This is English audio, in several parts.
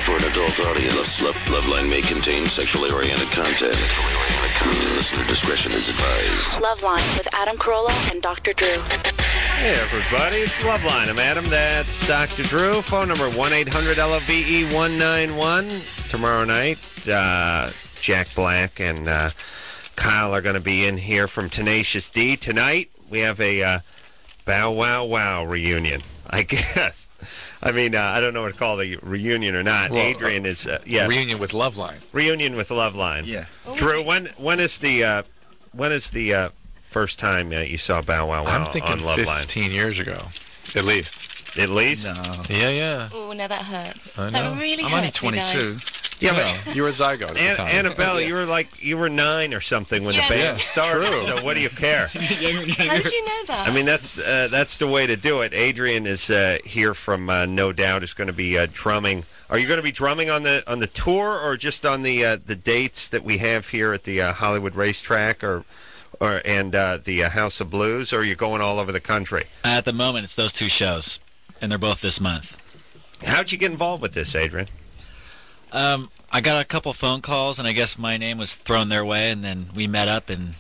for an adult audience. Loveline may contain sexually oriented content. Listener discretion is advised. Loveline with Adam Carolla and Dr. Drew. Hey, everybody. It's Loveline. I'm Adam. That's Dr. Drew. Phone number 1-800-LOVE-191. Tomorrow night, Jack Black and Kyle are going to be in here from Tenacious D. Tonight, we have a Bow Wow Wow reunion, I guess. I mean, I don't know what to call it, a reunion or not. Well, Adrian is, yes. Reunion with Loveline. Reunion with Loveline. Yeah. Drew, when is the first time you saw Bow Wow Wow I'm thinking on Loveline? 15 years ago, at least. At least? No. Yeah. Oh, now that hurts. I know. That really I'm hurts. only 22. Yeah, but you were a zygote at the time. Annabelle, you were 9 or something when the band started. True. So what do you care? How did you know that? I mean, that's the way to do it. Adrian is here from No Doubt. Is going to be drumming. Are you going to be drumming on the tour or just on the dates that we have here at the Hollywood Racetrack and the House of Blues? Or are you going all over the country? At the moment, it's those two shows, and they're both this month. How'd you get involved with this, Adrian? I got a couple phone calls, and I guess my name was thrown their way, and then we met up, and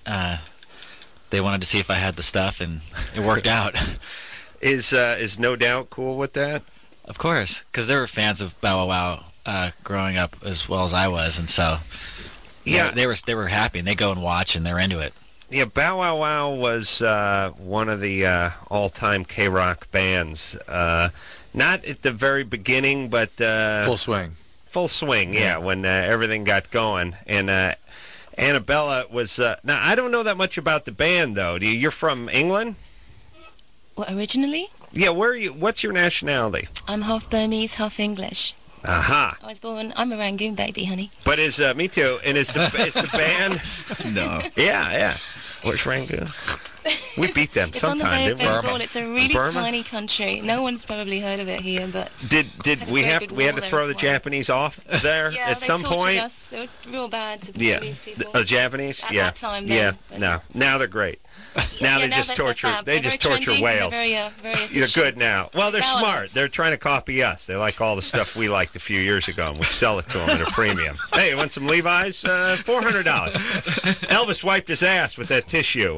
they wanted to see if I had the stuff, and it worked out. Is No Doubt cool with that? Of course, because they were fans of Bow Wow Wow growing up as well as I was, and so they were happy, and they go and watch, and they're into it. Yeah, Bow Wow Wow was one of the all-time K-Rock bands. Not at the very beginning, but Full swing. Full swing, yeah, when everything got going. And Annabella was... now, I don't know that much about the band, though. You're from England? What, originally? Yeah, where are you? What's your nationality? I'm half Burmese, half English. Aha. I'm a Rangoon baby, honey. But me too. And is the band... No. Yeah. Where's Rangoon? We beat them It's sometime, on the didn't we? Bengal. It's a really tiny country. No one's probably heard of it here, but did we had to throw the Japanese off there at some point? Us. They were real bad to the Japanese people. The Japanese, at that time. Then, no. Now they're great. Now they just torture. They just torture whales. They're good now. Well, they're smart. Balanced. They're trying to copy us. They like all the stuff we liked a few years ago, and we sell it to them at a premium. Hey, you want some Levi's? $400. Elvis wiped his ass with that tissue.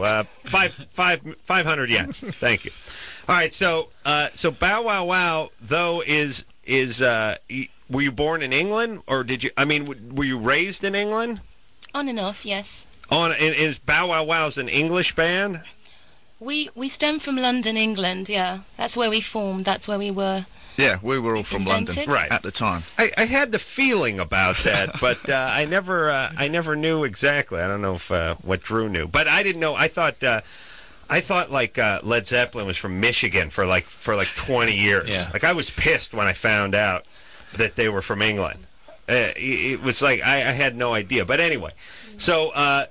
500 yen. Thank you. All right, so Bow Wow Wow though is were you born in England or were you raised in England? On and off, yes. Is Bow Wow Wow's an English band? We stem from London, England. Yeah, that's where we formed. That's where we were. Yeah, we were all from London right at the time. I had the feeling about that, but I never knew exactly. I don't know if what Drew knew, but I didn't know. I thought like Led Zeppelin was from Michigan for like 20 years. Yeah. Like I was pissed when I found out that they were from England. It was like I had no idea. But anyway, so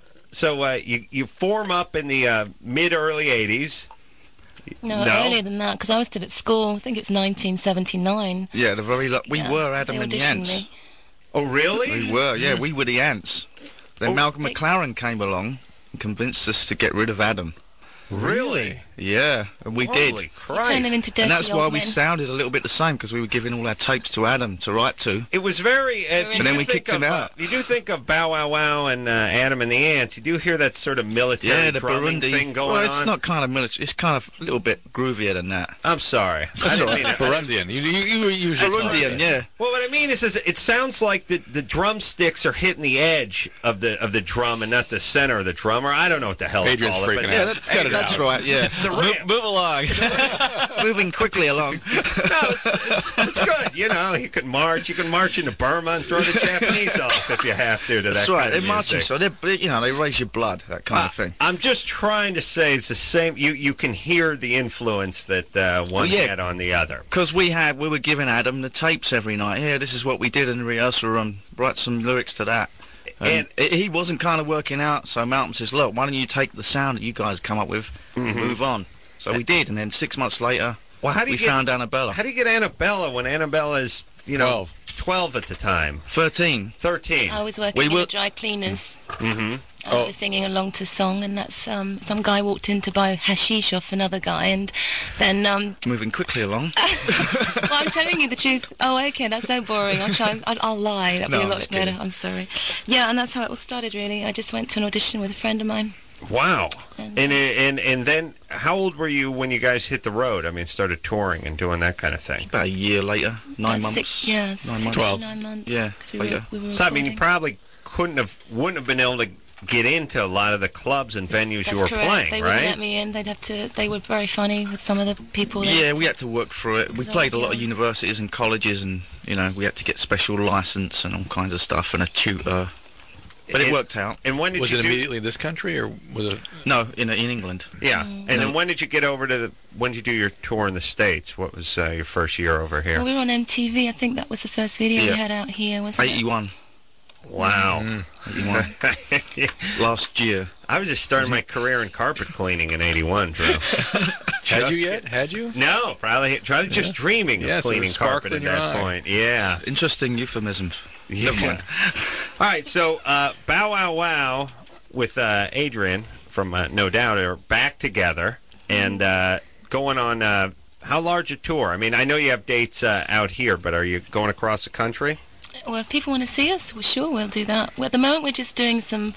you form up in the mid-early 80s. No, earlier than that, because I was still at school. I think it's 1979. Yeah, we were Adam and the Ants. Me. Oh, really? We were, yeah, we were the Ants. Then Malcolm McLaren came along and convinced us to get rid of Adam. Really? Yeah, and we did. Holy Christ. Turn them into dirty And that's why old we men. sounded a little bit the same, because we were giving all our tapes to Adam to write to. It was very... And then we kicked him out. You do think of Bow Wow Wow and Adam and the Ants. You do hear that sort of military the drumming Burundi thing going on. Well, it's not kind of military. It's kind of a little bit groovier than that. I'm sorry. That's all right. Burundian. You were usually Burundian, yeah. Well, what I mean is it sounds like the drumsticks are hitting the edge of the drum and not the center of the drum, or I don't know what the hell to Adrian's call it. freaking But out. Yeah, that's right, yeah. The ramp. Move along. Moving quickly along. No, it's good. You know, you can march into Burma and throw the Japanese off if you have to. That's that right. kind of They're marching, music. so they raise your blood, that kind of thing. I'm just trying to say it's the same. You can hear the influence that one had on the other. Because we were giving Adam the tapes every night. Yeah, this is what we did in the rehearsal room. Write some lyrics to that. And he wasn't kind of working out, so Malcolm says, look, why don't you take the sound that you guys come up with and move on? So we did, and then 6 months later, we found Annabella. How do you get Annabella when Annabella is, 12? 12 at the time. 13. 13. I was working We in were- a dry cleaners. Mm-hmm. I was singing along to song, and that's some guy walked in to buy hashish off another guy, and then Moving quickly along. well, I'm telling you the truth. Oh, okay, that's so boring. I'll lie. That'd No, be a I'm lot just better. kidding. I'm sorry. Yeah, and that's how it all started. Really, I just went to an audition with a friend of mine. Wow. And- And then, how old were you when you guys hit the road? I mean, started touring and doing that kind of thing. About a year later. 9 months. 9 months. 12. 9 months. Yeah, 'cause we later. were So I mean, you recording. probably wouldn't have been able to get into a lot of the clubs and venues That's you were correct. playing, They wouldn't let right? me in. They'd have to. They were very funny with some of the people. They Yeah, used we to- had to work through it. We Because I played was a lot of young. universities and colleges, and we had to get special license and all kinds of stuff and a tutor. But it And- worked out. And when did Was you it do? immediately in this country, or was it? No, in England. Yeah. And then when did you get over to when did you do your tour in the States? What was your first year over here? Well, we were on MTV. I think that was the first video Yeah. we had out here, wasn't it? 81. Wow. 81. Last year. I was just starting my career in carpet cleaning in '81, Drew. Had you yet? Had you? No, probably just dreaming of Yes, there was cleaning sparkle carpet at in your that eye. point. Yeah. Interesting euphemisms. Never Yeah. mind. All right, so Bow Wow Wow with Adrian from No Doubt are back together and going on how large a tour? I mean, I know you have dates out here, but are you going across the country? Well, if people want to see us, well, sure, we'll do that. Well, at the moment, we're just doing some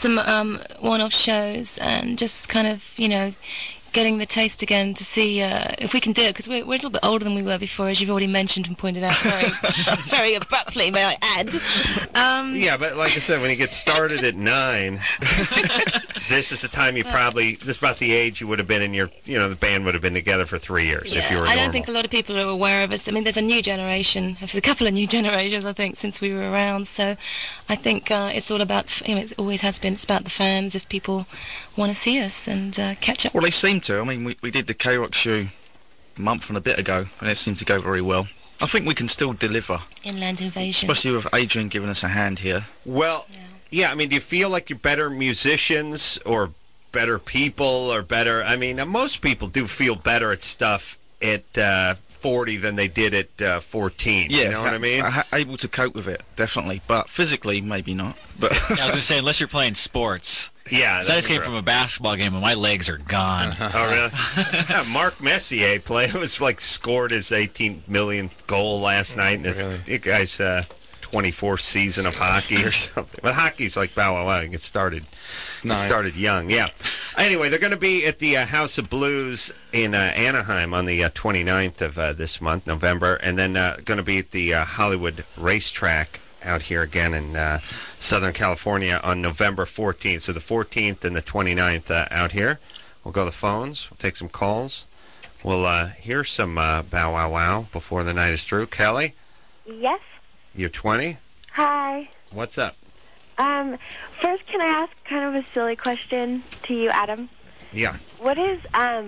one-off shows and just kind of, getting the taste again to see if we can do it, because we're a little bit older than we were before, as you've already mentioned and pointed out very, very abruptly, may I add. Yeah, but like I said, when you get started at 9, this is the time this is about the age you would have been in your, the band would have been together for 3 years if you were I normal. don't think a lot of people are aware of us. I mean, there's a new generation. There's a couple of new generations, I think, since we were around. So I think it's all about, it always has been, it's about the fans, if people want to see us and catch up. Well, they seem to. I mean, we did the K-Rock show a month and a bit ago, and it seemed to go very well. I think we can still deliver, Inland Invasion. especially with Adrian giving us a hand here. Well, yeah, I mean, do you feel like you're better musicians or better people or better... I mean, most people do feel better at stuff at 40 than they did at 14. Yeah, You know what I mean? Able to cope with it, definitely. But physically, maybe not. But I was going to say, unless you're playing sports. Yeah. 'Cause I just came from a basketball game and my legs are gone. Oh, really? Yeah, Mark Messier scored his 18 millionth goal last night in his Really? guy's 24th season of hockey or something. But hockey's like Bow Wow Wow. It started young, yeah. Anyway, they're going to be at the House of Blues in Anaheim on the 29th of this month, November, and then going to be at the Hollywood Racetrack out here again in Southern California on November 14th. So the 14th and the 29th out here. We'll go to the phones. We'll take some calls. We'll hear some Bow Wow Wow before the night is through. Kelly, Yes. you're 20. Hi. What's up? First, can I ask kind of a silly question to you, Adam? Yeah. What is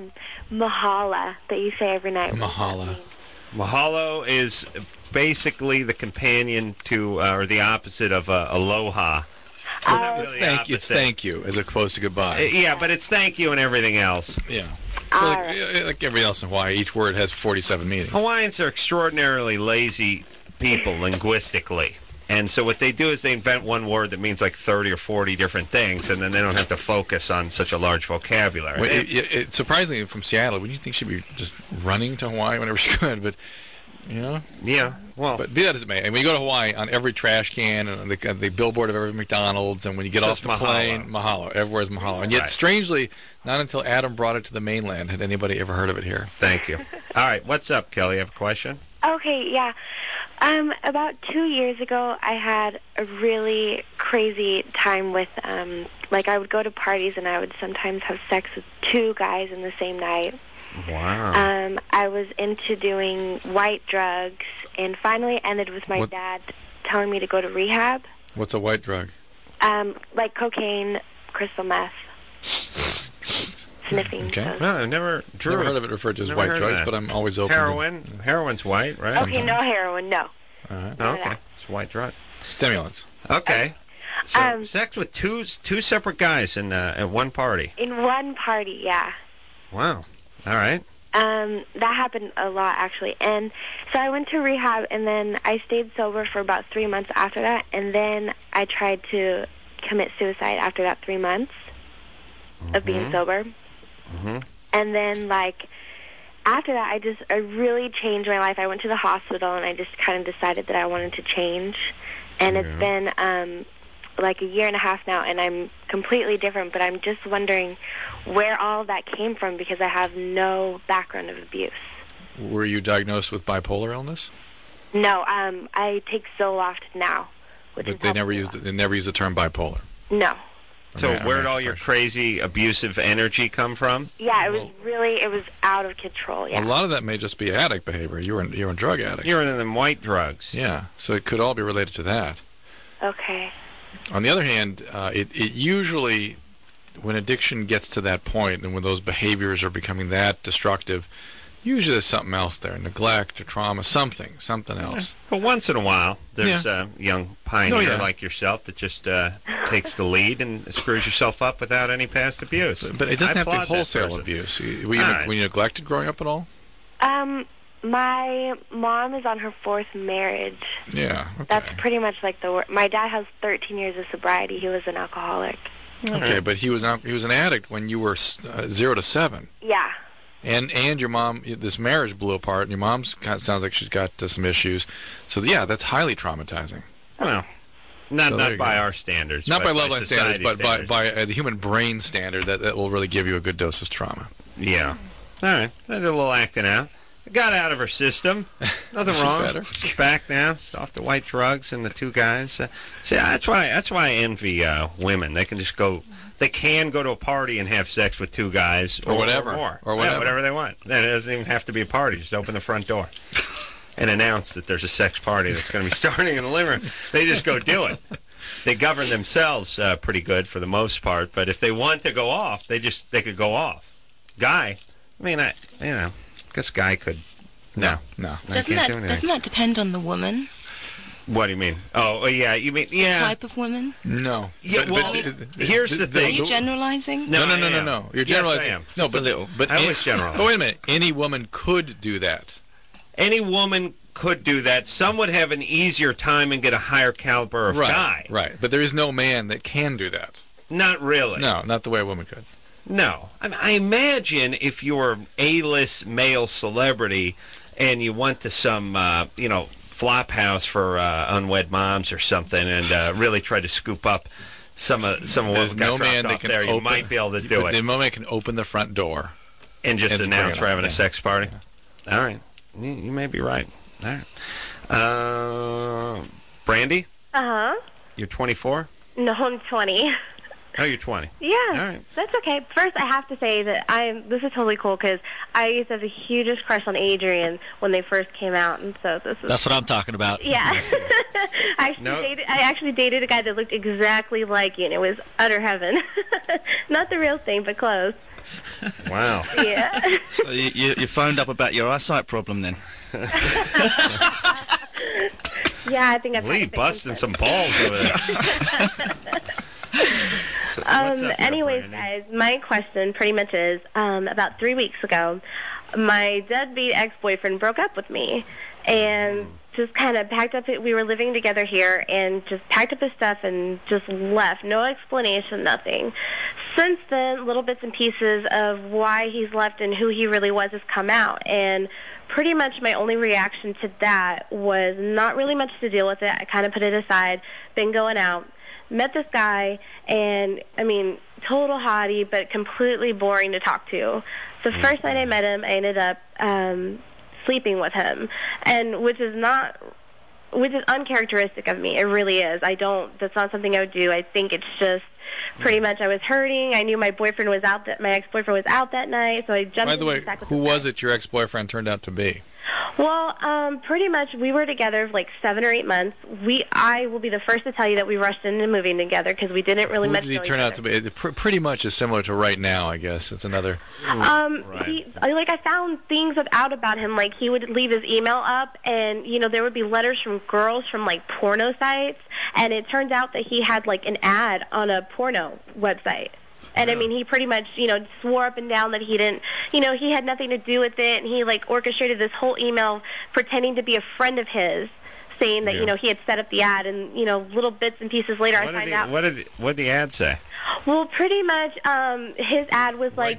Mahala that you say every night? Mahala. Mahalo is basically the companion to, or the opposite of aloha. Oh, Really Thank you. It's opposite. thank you, as opposed to goodbye. Yeah, but it's thank you and everything else. Yeah. all Like, right. like everything else in Hawaii, each word has 47 meanings. Hawaiians are extraordinarily lazy people linguistically. And so what they do is they invent one word that means like 30 or 40 different things, and then they don't have to focus on such a large vocabulary. Well, surprisingly, from Seattle, wouldn't you think she'd be just running to Hawaii whenever she could? But, Yeah, well, But be that as it may, and when you go to Hawaii, on every trash can, and the billboard of every McDonald's, and when you get So off it's the plane, mahalo. Everywhere's mahalo. And yet, Right. strangely, not until Adam brought it to the mainland had anybody ever heard of it here. thank you. All right, what's up, Kelly? You have a question? Okay, yeah. About 2 years ago, I had a really crazy time with, I would go to parties and I would sometimes have sex with 2 guys in the same night. Wow. I was into doing white drugs and finally ended with my What- dad telling me to go to rehab. What's a white drug? Like cocaine, crystal meth, sniffing. Okay. those. No, I've never Never heard of it referred to as Never white heard of drugs, that. but I'm always open. Heroin? Heroin's white, right? Okay, no heroin, no. All right. Oh, okay. It's a white drug. Stimulants. Okay. So, Um, sex with two separate guys in at one party. In one party, yeah. Wow. All right. That happened a lot, actually. And so I went to rehab, and then I stayed sober for about 3 months after that, and then I tried to commit suicide after that 3 months of being sober. And then, like, after that, I really changed my life. I went to the hospital, and I just kind of decided that I wanted to change. And it's been, like, a year and a half now, and I'm completely different, but I'm just wondering where all of that came from because I have no background of abuse. Were you diagnosed with bipolar illness? No, I take Zoloft now. But they never use the term bipolar. No. So where'd all your crazy abusive energy come from? Yeah, it was out of control. Yeah. A lot of that may just be addict behavior. You're a drug addict. You're in them white drugs. Yeah, so it could all be related to that. Okay. On the other hand, it usually, when addiction gets to that point and when those behaviors are becoming that destructive, usually there's something else there, neglect or trauma, something else. But once in a while, there's a young pioneer like yourself that just takes the lead and screws yourself up without any past abuse. But it doesn't have to be wholesale abuse. Were you neglected growing up at all? My mom is on her 4th marriage. Yeah, okay. That's pretty much like the word. My dad has 13 years of sobriety. He was an alcoholic. Okay, but he was an addict when you were 0 to 7. Yeah. And your mom, this marriage blew apart, and your mom sounds like she's got some issues. So yeah, that's highly traumatizing. Well, not by our standards. Not by Loveline standards, but standards. by the human brain standard that will really give you a good dose of trauma. Yeah. All right. I did a little acting out. Got out of her system. Nothing wrong. Better. She's back now. She's off the white drugs and the 2 guys. See, that's why I envy women. They can just go. They can go to a party and have sex with 2 guys or whatever, or whatever they want. Then it doesn't even have to be a party. Just open the front door and announce that there's a sex party that's going to be starting in the living room. They just go do it. They govern themselves pretty good for the most part. But if they want to go off, they could go off. Guy, I mean, I guess guy could. No. Doesn't that depend on the woman? What do you mean? Oh, yeah. You mean The type of woman? No. Yeah. Well, here's the thing. Are you generalizing? No. You're generalizing. Yes, I am. No, Just a little. But I was generalizing. But wait a minute. Any woman could do that. Any woman could do that. Some would have an easier time and get a higher caliber of guy. Right. But there is no man that can do that. Not really. No, not the way a woman could. No. I imagine if you're an A-list male celebrity and you went to some, flop house for unwed moms or something and really try to scoop up some of what got dropped off there, you might be able to do it. The man can open the front door. And just announce we're having a sex party? Yeah. All right. You may be right. All right. Brandy? Uh-huh. You're 24? No, I'm 20. Oh, you're 20. Yeah, all right. That's okay. First, I have to say that this is totally cool because I used to have the hugest crush on Adrian when they first came out, and so this is... That's what I'm talking about. Yeah. I actually dated a guy that looked exactly like you, and it was utter heaven. Not the real thing, but close. Wow. Yeah. So you phoned up about your eyesight problem then? Yeah, I think I've... Lee busting some balls over there. So, anyways, guys, my question pretty much is, about 3 weeks ago, my deadbeat ex-boyfriend broke up with me and just kind of packed up. We were living together here and just packed up his stuff and just left. No explanation, nothing. Since then, little bits and pieces of why he's left and who he really was has come out. And pretty much my only reaction to that was not really much to deal with it. I kind of put it aside, been going out. Met this guy, and, I mean, total hottie, but completely boring to talk to. The first night I met him, I ended up sleeping with him, and which is uncharacteristic of me. It really is. That's not something I would do. I think it's just pretty much I was hurting. I knew my ex-boyfriend was out that night, so I jumped By the way, into the who was it your ex-boyfriend turned out to be? Well, pretty much we were together for like 7 or 8 months. I will be the first to tell you that we rushed into moving together because we didn't really much know each other. Who did he turn out to be? It pretty much is similar to right now, I guess. It's another... Right. I found things out about him. Like, he would leave his email up, and, there would be letters from girls from, like, porno sites, and it turns out that he had, like, an ad on a porno website. And I mean, he pretty much, swore up and down that he didn't, he had nothing to do with it, and he like orchestrated this whole email pretending to be a friend of his, saying that he had set up the ad, and little bits and pieces later I find out. What did the ad say? Well, pretty much, his ad was like,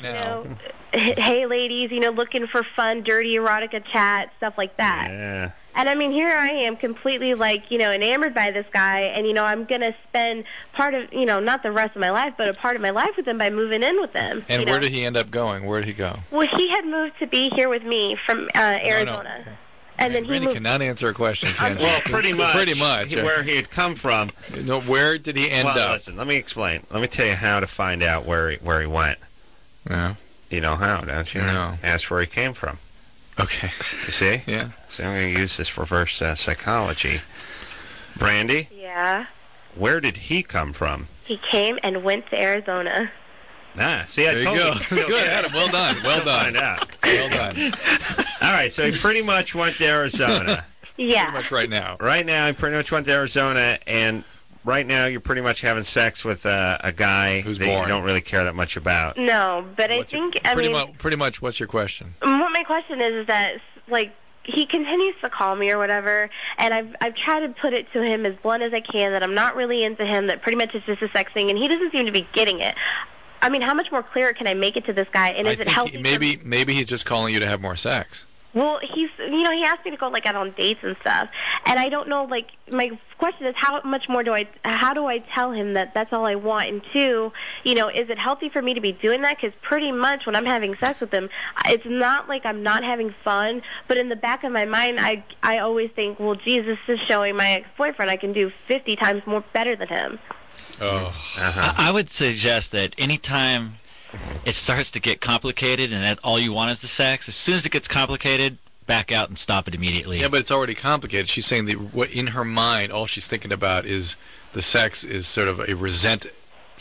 hey ladies, looking for fun, dirty erotica chat, stuff like that. Yeah. And I mean, here I am completely like, enamored by this guy, and I'm going to spend part of, not the rest of my life, but a part of my life with him by moving in with him. And where did he end up going? Where did he go? Well, he had moved to be here with me from Arizona. No. And then he Randy moved. cannot answer a question. Well, pretty much. Pretty much. Where he had come from. No, where did he end up? Listen, let me explain. Let me tell you how to find out where he went. Yeah. You know how, don't you? No. Ask where he came from. Okay. You see? Yeah. So I'm going to use this reverse psychology. Brandy? Yeah. Where did he come from? He came and went to Arizona. See, I There told you you. go. Still Good, get it. Adam. Well done. Well done. Find out. Well done. All right, so he pretty much went to Arizona. Yeah. Pretty much right now. Right now, he pretty much went to Arizona, and right now you're pretty much having sex with a guy Who's that boring. you don't really care that much about. No, but I think, Pretty much, what's your question? what my question is that, like, he continues to call me or whatever, and I've tried to put it to him as blunt as I can that I'm not really into him, that pretty much it's just a sex thing, and he doesn't seem to be getting it. I mean, how much more clear can I make it to this guy, and is it healthy? Maybe he's just calling you to have more sex. Well, he asked me to go, like, out on dates and stuff, and I don't know, like, my question is how do I tell him that that's all I want, and two, is it healthy for me to be doing that? Because pretty much when I'm having sex with him, it's not like I'm not having fun, but in the back of my mind, I always think, well, Jesus is showing my ex-boyfriend I can do 50 times more better than him. Oh. I would suggest that anytime it starts to get complicated and that all you want is the sex, as soon as it gets complicated, back out and stop it immediately. Yeah, but it's already complicated. She's saying that what in her mind, all she's thinking about is the sex is sort of a resentment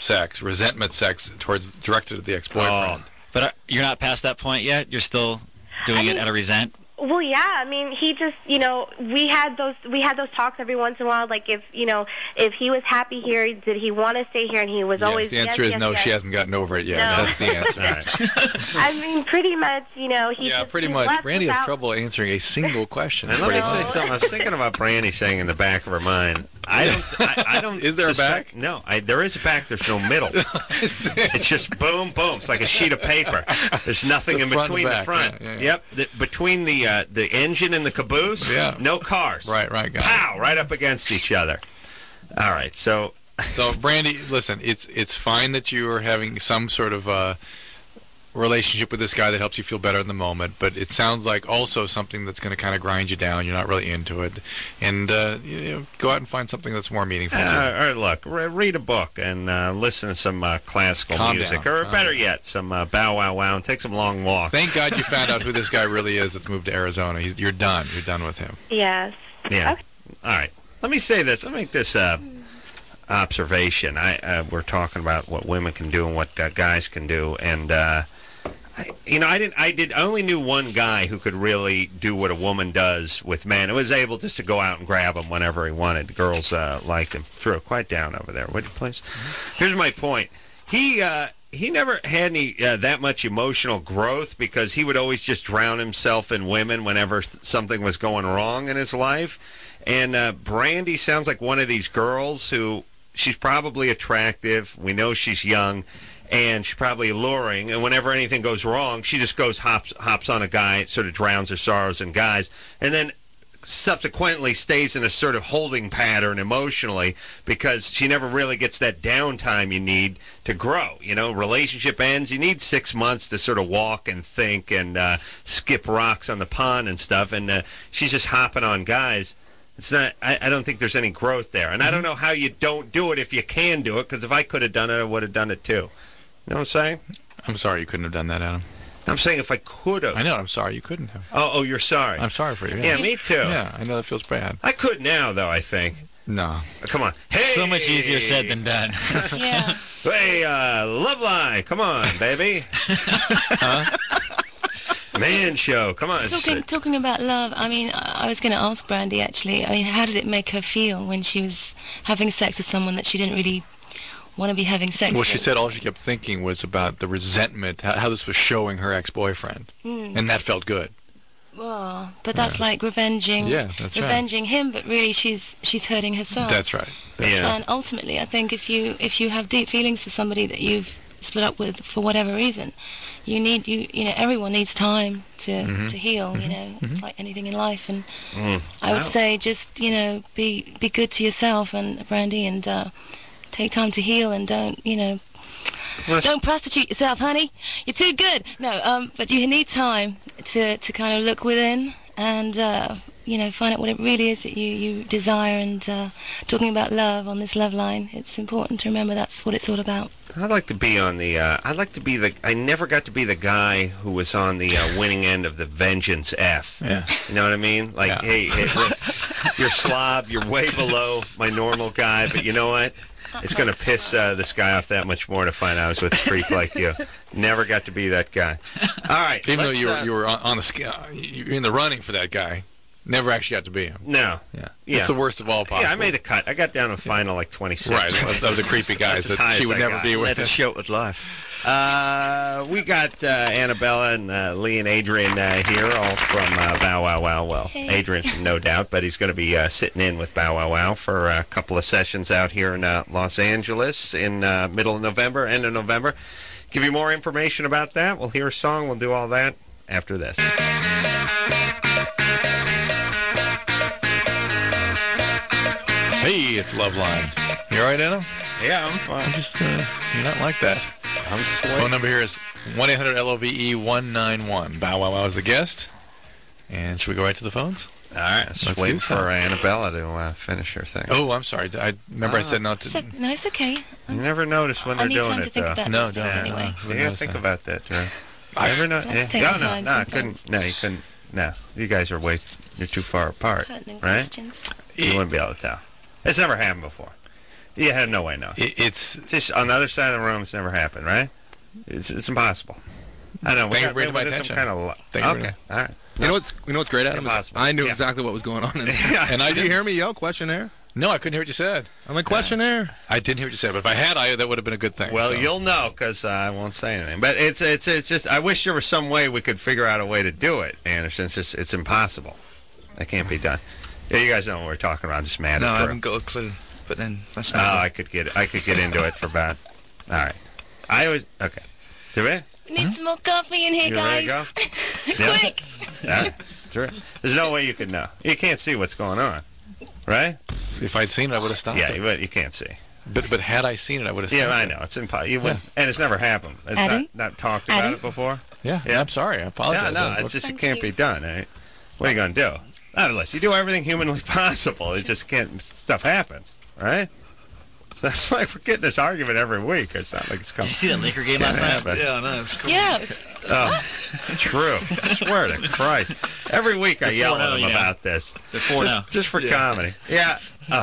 sex directed at the ex-boyfriend. But you're not past that point yet? You're still doing it out of resent? Well, yeah. I mean, he just, we had those talks every once in a while. Like, if he was happy here, did he want to stay here? And he was always. The answer is no. Yes. She hasn't gotten over it yet. No. That's the answer. I mean, pretty much, he. Yeah, pretty much. Randy has trouble answering a single question. And let me say something. I was thinking about Brandy saying in the back of her mind. I don't. Is there a suspect, back? No, there is a back. There's no middle. It's just boom, boom. It's like a sheet of paper. There's nothing in between the front. Yeah. Yep. Between the engine and the caboose. Yeah. No cars. Right. Got it. Pow! Right up against each other. All right. So, Brandy, listen. It's fine that you are having some sort of relationship with this guy that helps you feel better in the moment, but it sounds like also something that's going to kind of grind you down. You're not really into it, and go out and find something that's more meaningful. or look, read a book and listen to some classical Calm music, down. or better yet, some Bow Wow Wow, and take some long walks. Thank God you found out who this guy really is that's moved to Arizona. You're done. You're done with him. Yes. Yeah. Okay. All right. Let me say this. Let me make this observation. We're talking about what women can do and what guys can do, and I only knew one guy who could really do what a woman does with men. It was able just to go out and grab him whenever he wanted. Girls liked him. Threw it quite down over there, would you please? Here's my point. He never had any that much emotional growth because he would always just drown himself in women whenever something was going wrong in his life. And Brandy sounds like one of these girls who she's probably attractive. We know she's young. And she's probably alluring, and whenever anything goes wrong, she just hops on a guy, sort of drowns her sorrows in guys, and then subsequently stays in a sort of holding pattern emotionally because she never really gets that downtime you need to grow. Relationship ends, you need 6 months to sort of walk and think and skip rocks on the pond and stuff, and she's just hopping on guys. It's not. I don't think there's any growth there, and I don't know how you don't do it if you can do it, because if I could have done it, I would have done it too. You know what I'm saying? I'm sorry you couldn't have done that, Adam. I'm saying if I could have. I know. I'm sorry you couldn't have. Oh, you're sorry. I'm sorry for you. Yeah, me too. Yeah, I know that feels bad. I could now, though, I think. No. Come on. Hey! So much easier said than done. Yeah. Hey, Loveline, come on, baby. Man show, come on. Talking about love, I mean, I was going to ask Brandy, actually, how did it make her feel when she was having sex with someone that she didn't really want to be having sex Well, with. she said all she kept thinking was about the resentment, how this was showing her ex-boyfriend, and that felt good. Well, but that's like revenging him, but really she's hurting herself. That's right. And ultimately, I think if you have deep feelings for somebody that you've split up with for whatever reason, everyone needs time to heal. It's like anything in life, and I would say just be good to yourself and Brandy, and take time to heal, and don't prostitute yourself, honey. You're too good. No, but you need time to kind of look within and find out what it really is that you desire. And talking about love on this love line, it's important to remember that's what it's all about. I'd like to be on the. I never got to be the guy who was on the winning end of the vengeance F. Yeah. You know what I mean? Like, hey, you're slob. You're way below my normal guy, but you know what? It's going to piss this guy off that much more to find out I was with a freak like you. Never got to be that guy. All right. Even though you were on the scale, you're in the running for that guy, never actually got to be him. No. Yeah. It's the worst of all possible. Yeah, I made the cut. I got down to a final like 26. Right. Of the creepy guys that she would never be with. Led a sheltered life. We got Annabella and Lee and Adrian here, all from Bow Wow Wow. Well, hey. Adrian's from No Doubt, but he's going to be sitting in with Bow Wow Wow for a couple of sessions out here in Los Angeles in middle of November, end of November. Give you more information about that. We'll hear a song. We'll do all that after this. Hey, it's Loveline. You all right, Anna? Yeah, I'm fine. I'm just, you're not like that. I'm just waiting. Phone number here is 1-800-LOVE-191. Bow Wow Wow is the guest. And should we go right to the phones? All right, let's wait for Annabella to finish her thing. Oh, I'm sorry. I said not to. No, it's okay. You never notice when they're doing it, I need time to think about No, these things anyway. You gotta think about that, Drew. I never know. No, I couldn't. No, you couldn't. No, you guys are you're too far apart, right? Questions. You wouldn't be able to tell. It's never happened before. You had no way knowing. It's just on the other side of the room. It's never happened, right? It's impossible. I know. Thank you for bringing my attention. Okay, all right. You know what's great, Adam? I knew exactly what was going on. And did you hear me yell questionnaire? No, I couldn't hear what you said. I'm like, questionnaire. I didn't hear what you said, but if I had, that would have been a good thing. Well, you'll know because I won't say anything. But it's just I wish there was some way we could figure out a way to do it, Anderson. It's impossible. That can't be done. Yeah, you guys know what we're talking about. I'm just mad at I haven't got a clue. But then that's not. I could get into it for about. All right. I always okay. Do it. We need some more coffee in here, guys. There you go. Quick. Sure. There's no way you could know. You can't see what's going on, right? If I'd seen it, I would have stopped it. But you can't see. But had I seen it, I would have stopped it. Yeah, I know. It's impossible. And it's never happened. It's not talked about it before. Yeah, I'm sorry. I apologize. No, it's just it can't be done. Right? What are you going to do? Not unless you do everything humanly possible. It just can't. Stuff happens, right? It's not like we're getting this argument every week. It's not like it's coming. Did you see that Laker game last night? Yeah, I know. It's cool. Yeah, it was. True. I swear to Christ. Every week I yell at them about this. They're 4-0. Just for comedy. Yeah.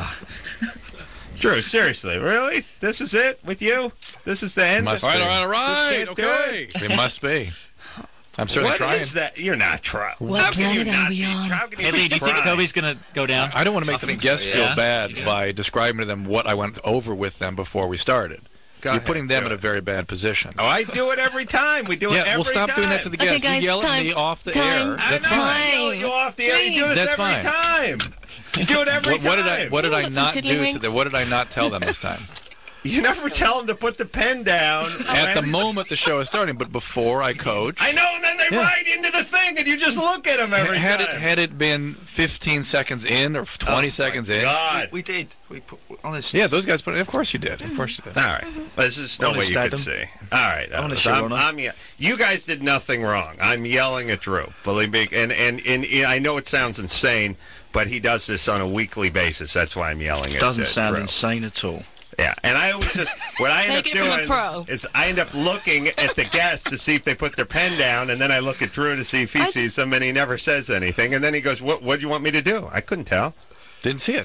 Drew, seriously, really? This is it with you? This is the end? All right. Okay. It must be. I'm certainly trying. What is that? You're not trying. What planet are we on? Anthony, do you think Kobe's going to go down? I don't want to make the guests feel bad by describing to them what I went over with them before we started. You're putting them in a very bad position. Oh, I do it every time. We do it every time. Well, stop doing that to the guests. You yell at me off the air. That's fine. I yell at you off the air. You do this every time. You do it every time. What did I not do to them? What did I not tell them this time? You never tell them to put the pen down. At the moment the show is starting, but before I coach. I know, and then they ride into the thing, and you just look at them every time. Had it been 15 seconds in or 20 seconds in? God. We did. We put honest. Yeah, those guys put it. Of course you did. Of course you did. All right. But there's just no way you could see. All right. You guys did nothing wrong. I'm yelling at Drew. Believe me. And I know it sounds insane, but he does this on a weekly basis. That's why I'm yelling at Drew. It doesn't sound insane at all. Yeah, and I always what I end up doing is I end up looking at the guests to see if they put their pen down, and then I look at Drew to see if he sees them, and he never says anything. And then he goes, "What do you want me to do?" I couldn't tell. Didn't see it.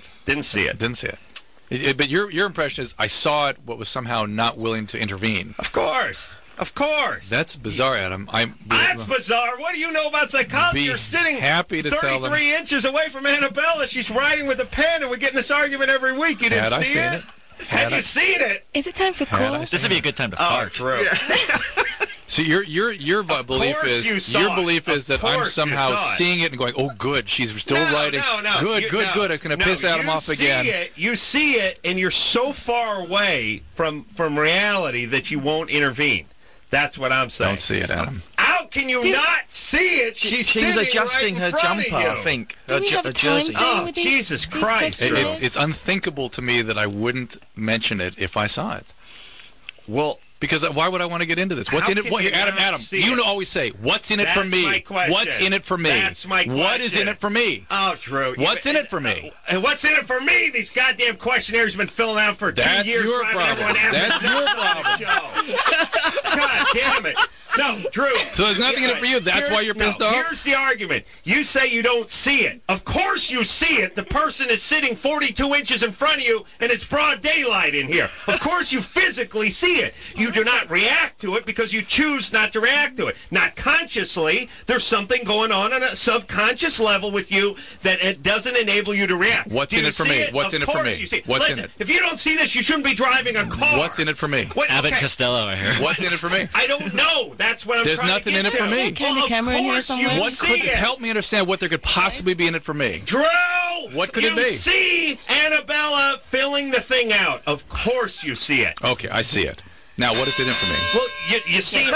But your impression is I saw it, but was somehow not willing to intervene. Of course. That's bizarre, Adam. That's bizarre. What do you know about psychology? You're sitting happy to 33 inches away from Annabella. She's riding with a pen, and we're getting this argument every week. You didn't see it? Had you seen it? Is it time for cool? This would be a good time to Oh, fart. true. So your belief is that I'm somehow seeing it and going, oh, good, she's still writing. No. Good. It's going to piss Adam off again. You see it, and you're so far away from reality that you won't intervene. That's what I'm saying. Don't see it, Adam. How can you not see it? She's adjusting her jumper, I think. Her jersey. Oh, Jesus Christ. It's unthinkable to me that I wouldn't mention it if I saw it. Well, because why would I want to get into this? What's in it? Adam, you always say, what's in it for me? What's in it for me? That's my question. What is in it for me? Oh, true. What's in it for me? And what's in it for me? These goddamn questionnaires have been filling out for 2 years. Your problem. That's your problem. God damn it. No, Drew. So there's nothing in it for you. That's why you're pissed off? Here's the argument. You say you don't see it. Of course you see it. The person is sitting 42 inches in front of you, and it's broad daylight in here. Of course you physically see it. You do not react to it because you choose not to react to it. Not consciously. There's something going on a subconscious level with you that it doesn't enable you to react. What's in it for me? What's in it for me? What's in it? If you don't see this, you shouldn't be driving a car. What's in it for me? Abbott Costello, I heard. What's in it for me? I don't know. That's what I'm There's trying nothing to in get it for to. me. Can the camera in here somewhere? What could help me understand what there could possibly be in it for me? Drew! What could it be? You see Annabella filling the thing out. Of course you see it. Okay, I see it. Now, what is in it for me? Well, you see me?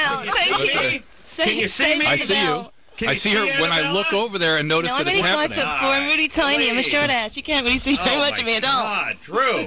Can you see me? I see you. I see her when I look over there and notice that it's happening. I'm 5'4", I'm really tiny. I'm a short ass. You can't really see very much of me at all. God, Drew.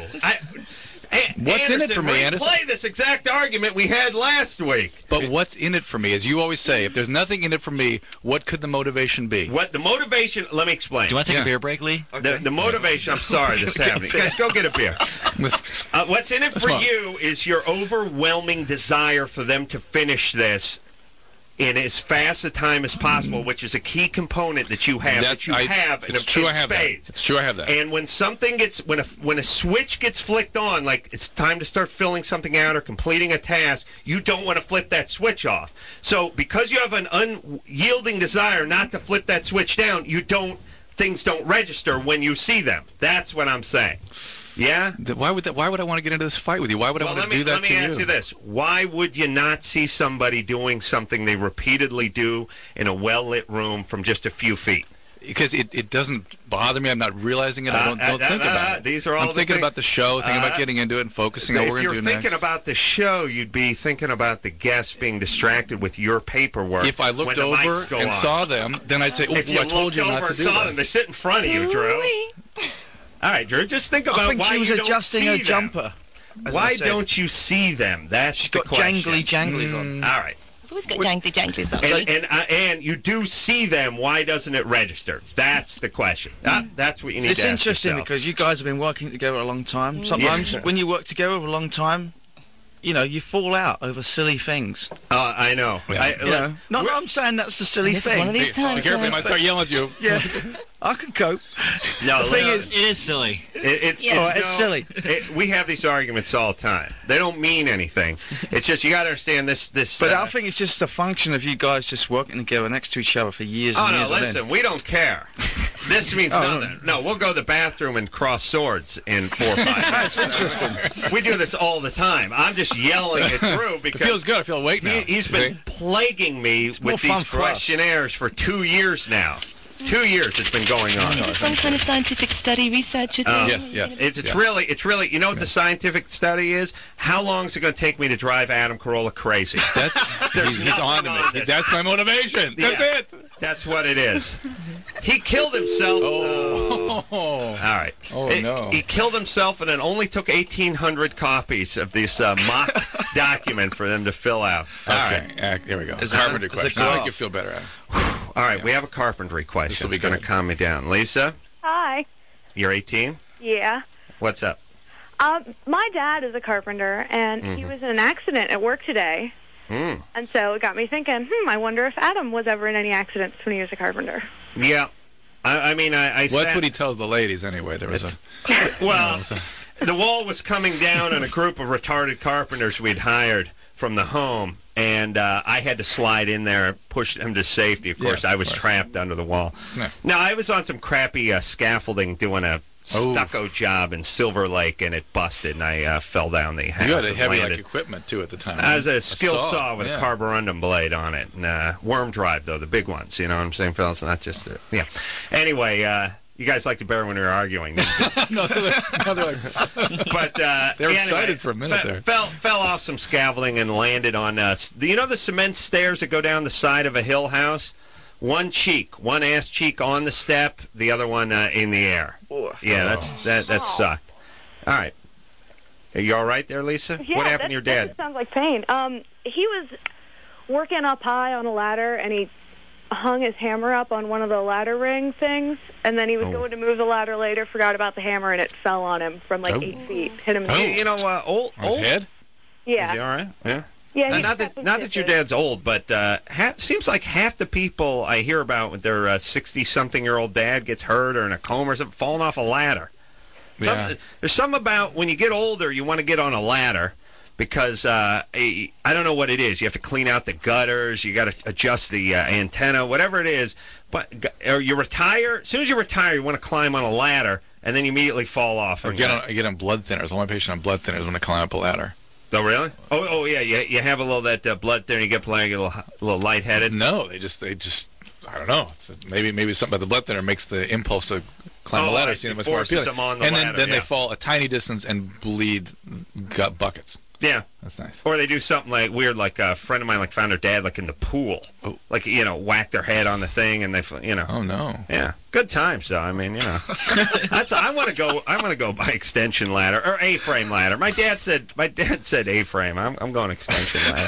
What's in it for me, Anderson? Play this exact argument we had last week. But what's in it for me? As you always say, if there's nothing in it for me, what could the motivation be? What the motivation? Let me explain. Do you want to take a beer break, Lee? Okay. The motivation. I'm sorry this is happening. Guys, go get a beer. What's in it for you is your overwhelming desire for them to finish this in as fast a time as possible, which is a key component that you have. It's true. I have that. It's true. I have that. And when something gets, when a switch gets flicked on, like it's time to start filling something out or completing a task, you don't want to flip that switch off. So because you have an unyielding desire not to flip that switch down, things don't register when you see them. That's what I'm saying. Yeah? Why would I want to get into this fight with you? Why would I want to do that to you? Let me ask you this. Why would you not see somebody doing something they repeatedly do in a well-lit room from just a few feet? Because it doesn't bother me. I'm not realizing it. I don't think about it. These are all I'm thinking about the show, thinking about getting into it and focusing on what we're going to do next. If you're thinking about the show, you'd be thinking about the guests being distracted with your paperwork. If I looked over and saw them, then I'd say, I told you not to do that. They sit in front of you, Drew. All right, Drew, just think about why you don't see her jumper. Why don't you see them? That's the question. She's got janglies on. All right. I've always got janglies on. And you do see them. Why doesn't it register? That's the question. That's what you need to ask It's interesting yourself. because you guys have been working together a long time. Sometimes when you work together for a long time, you fall out over silly things. I know. Yeah. I'm saying that's a silly thing. One of these times. Be careful, I might start yelling at you. Yeah, I can cope. No, the thing is, it is silly. It's silly. We have these arguments all the time. They don't mean anything. It's just you got to understand this. But I think it's just a function of you guys just working together next to each other for years and years. Oh no, listen, we don't care. This means nothing. No, we'll go to the bathroom and cross swords in 4 or 5 minutes. That's interesting. We do this all the time. I'm just yelling at Drew because it feels good. I feel awake now. He's been plaguing me with these questionnaires for 2 years now. 2 years it's been going on. Is it some kind of scientific study, research? Yes. It's really. You know what the scientific study is? How long is it going to take me to drive Adam Carolla crazy? He's on to me. That's my motivation. That's it. That's what it is. He killed himself. All right. No. He killed himself, and it only took 1,800 copies of this mock document for them to fill out. All right. Here we go. Carpentry question. I think you feel better, Adam. All right, we have a carpentry question. It's going to calm me down. Lisa? Hi. You're 18? Yeah. What's up? My dad is a carpenter, and he was in an accident at work today. And so it got me thinking, I wonder if Adam was ever in any accidents when he was a carpenter. Yeah. I mean, well, that's what he tells the ladies anyway. There was the wall was coming down on a group of retarded carpenters we'd hired from the home. And I had to slide in there and push them to safety. Of course, I was trapped under the wall. No, I was on some crappy scaffolding doing a stucco job in Silver Lake, and it busted, and I fell down the house. You had a heavy landed. equipment, too, at the time. I was a skill saw with yeah. a carborundum blade on it. And worm drive, though, the big ones. You know what I'm saying, fellas? Not just... yeah. Anyway, you guys like to bear when we were arguing. No, they're like... But they were excited for a minute there. Fell off some scaffolding and landed on... you know the cement stairs that go down the side of a hill house? One ass cheek on the step, the other one in the air. Yeah, that sucked. All right. Are you all right there, Lisa? Yeah, what happened to your dad? That sounds like pain. He was working up high on a ladder, and he hung his hammer up on one of the ladder ring things, and then he was going to move the ladder later, forgot about the hammer, and it fell on him from 8 feet. Hit him in the head. You know, old... his head? Yeah. Is he all right? Yeah. Yeah, not that your dad's old, but seems like half the people I hear about with their 60-something-year-old dad gets hurt or in a coma or something, falling off a ladder. Yeah. There's something about when you get older, you want to get on a ladder because I don't know what it is. You have to clean out the gutters. You got to adjust the antenna, whatever it is. Or you retire. As soon as you retire, you want to climb on a ladder, and then you immediately fall off. Or get on blood thinners. All my patients on blood thinners when I climb up a ladder. Oh, really? Oh, yeah. You have a little that blood thinner. You get playing a little lightheaded. No, they just. I don't know. Maybe something about the blood thinner makes the impulse to climb the ladder seem much more appealing. Then they fall a tiny distance and bleed gut buckets. Yeah, that's nice. Or they do something weird, like a friend of mine found her dad in the pool, whack their head on the thing, and they. Oh no. Yeah, good times though. I mean, that's. I want to go. I want to go by extension ladder or A-frame ladder. My dad said A-frame. I'm going extension ladder.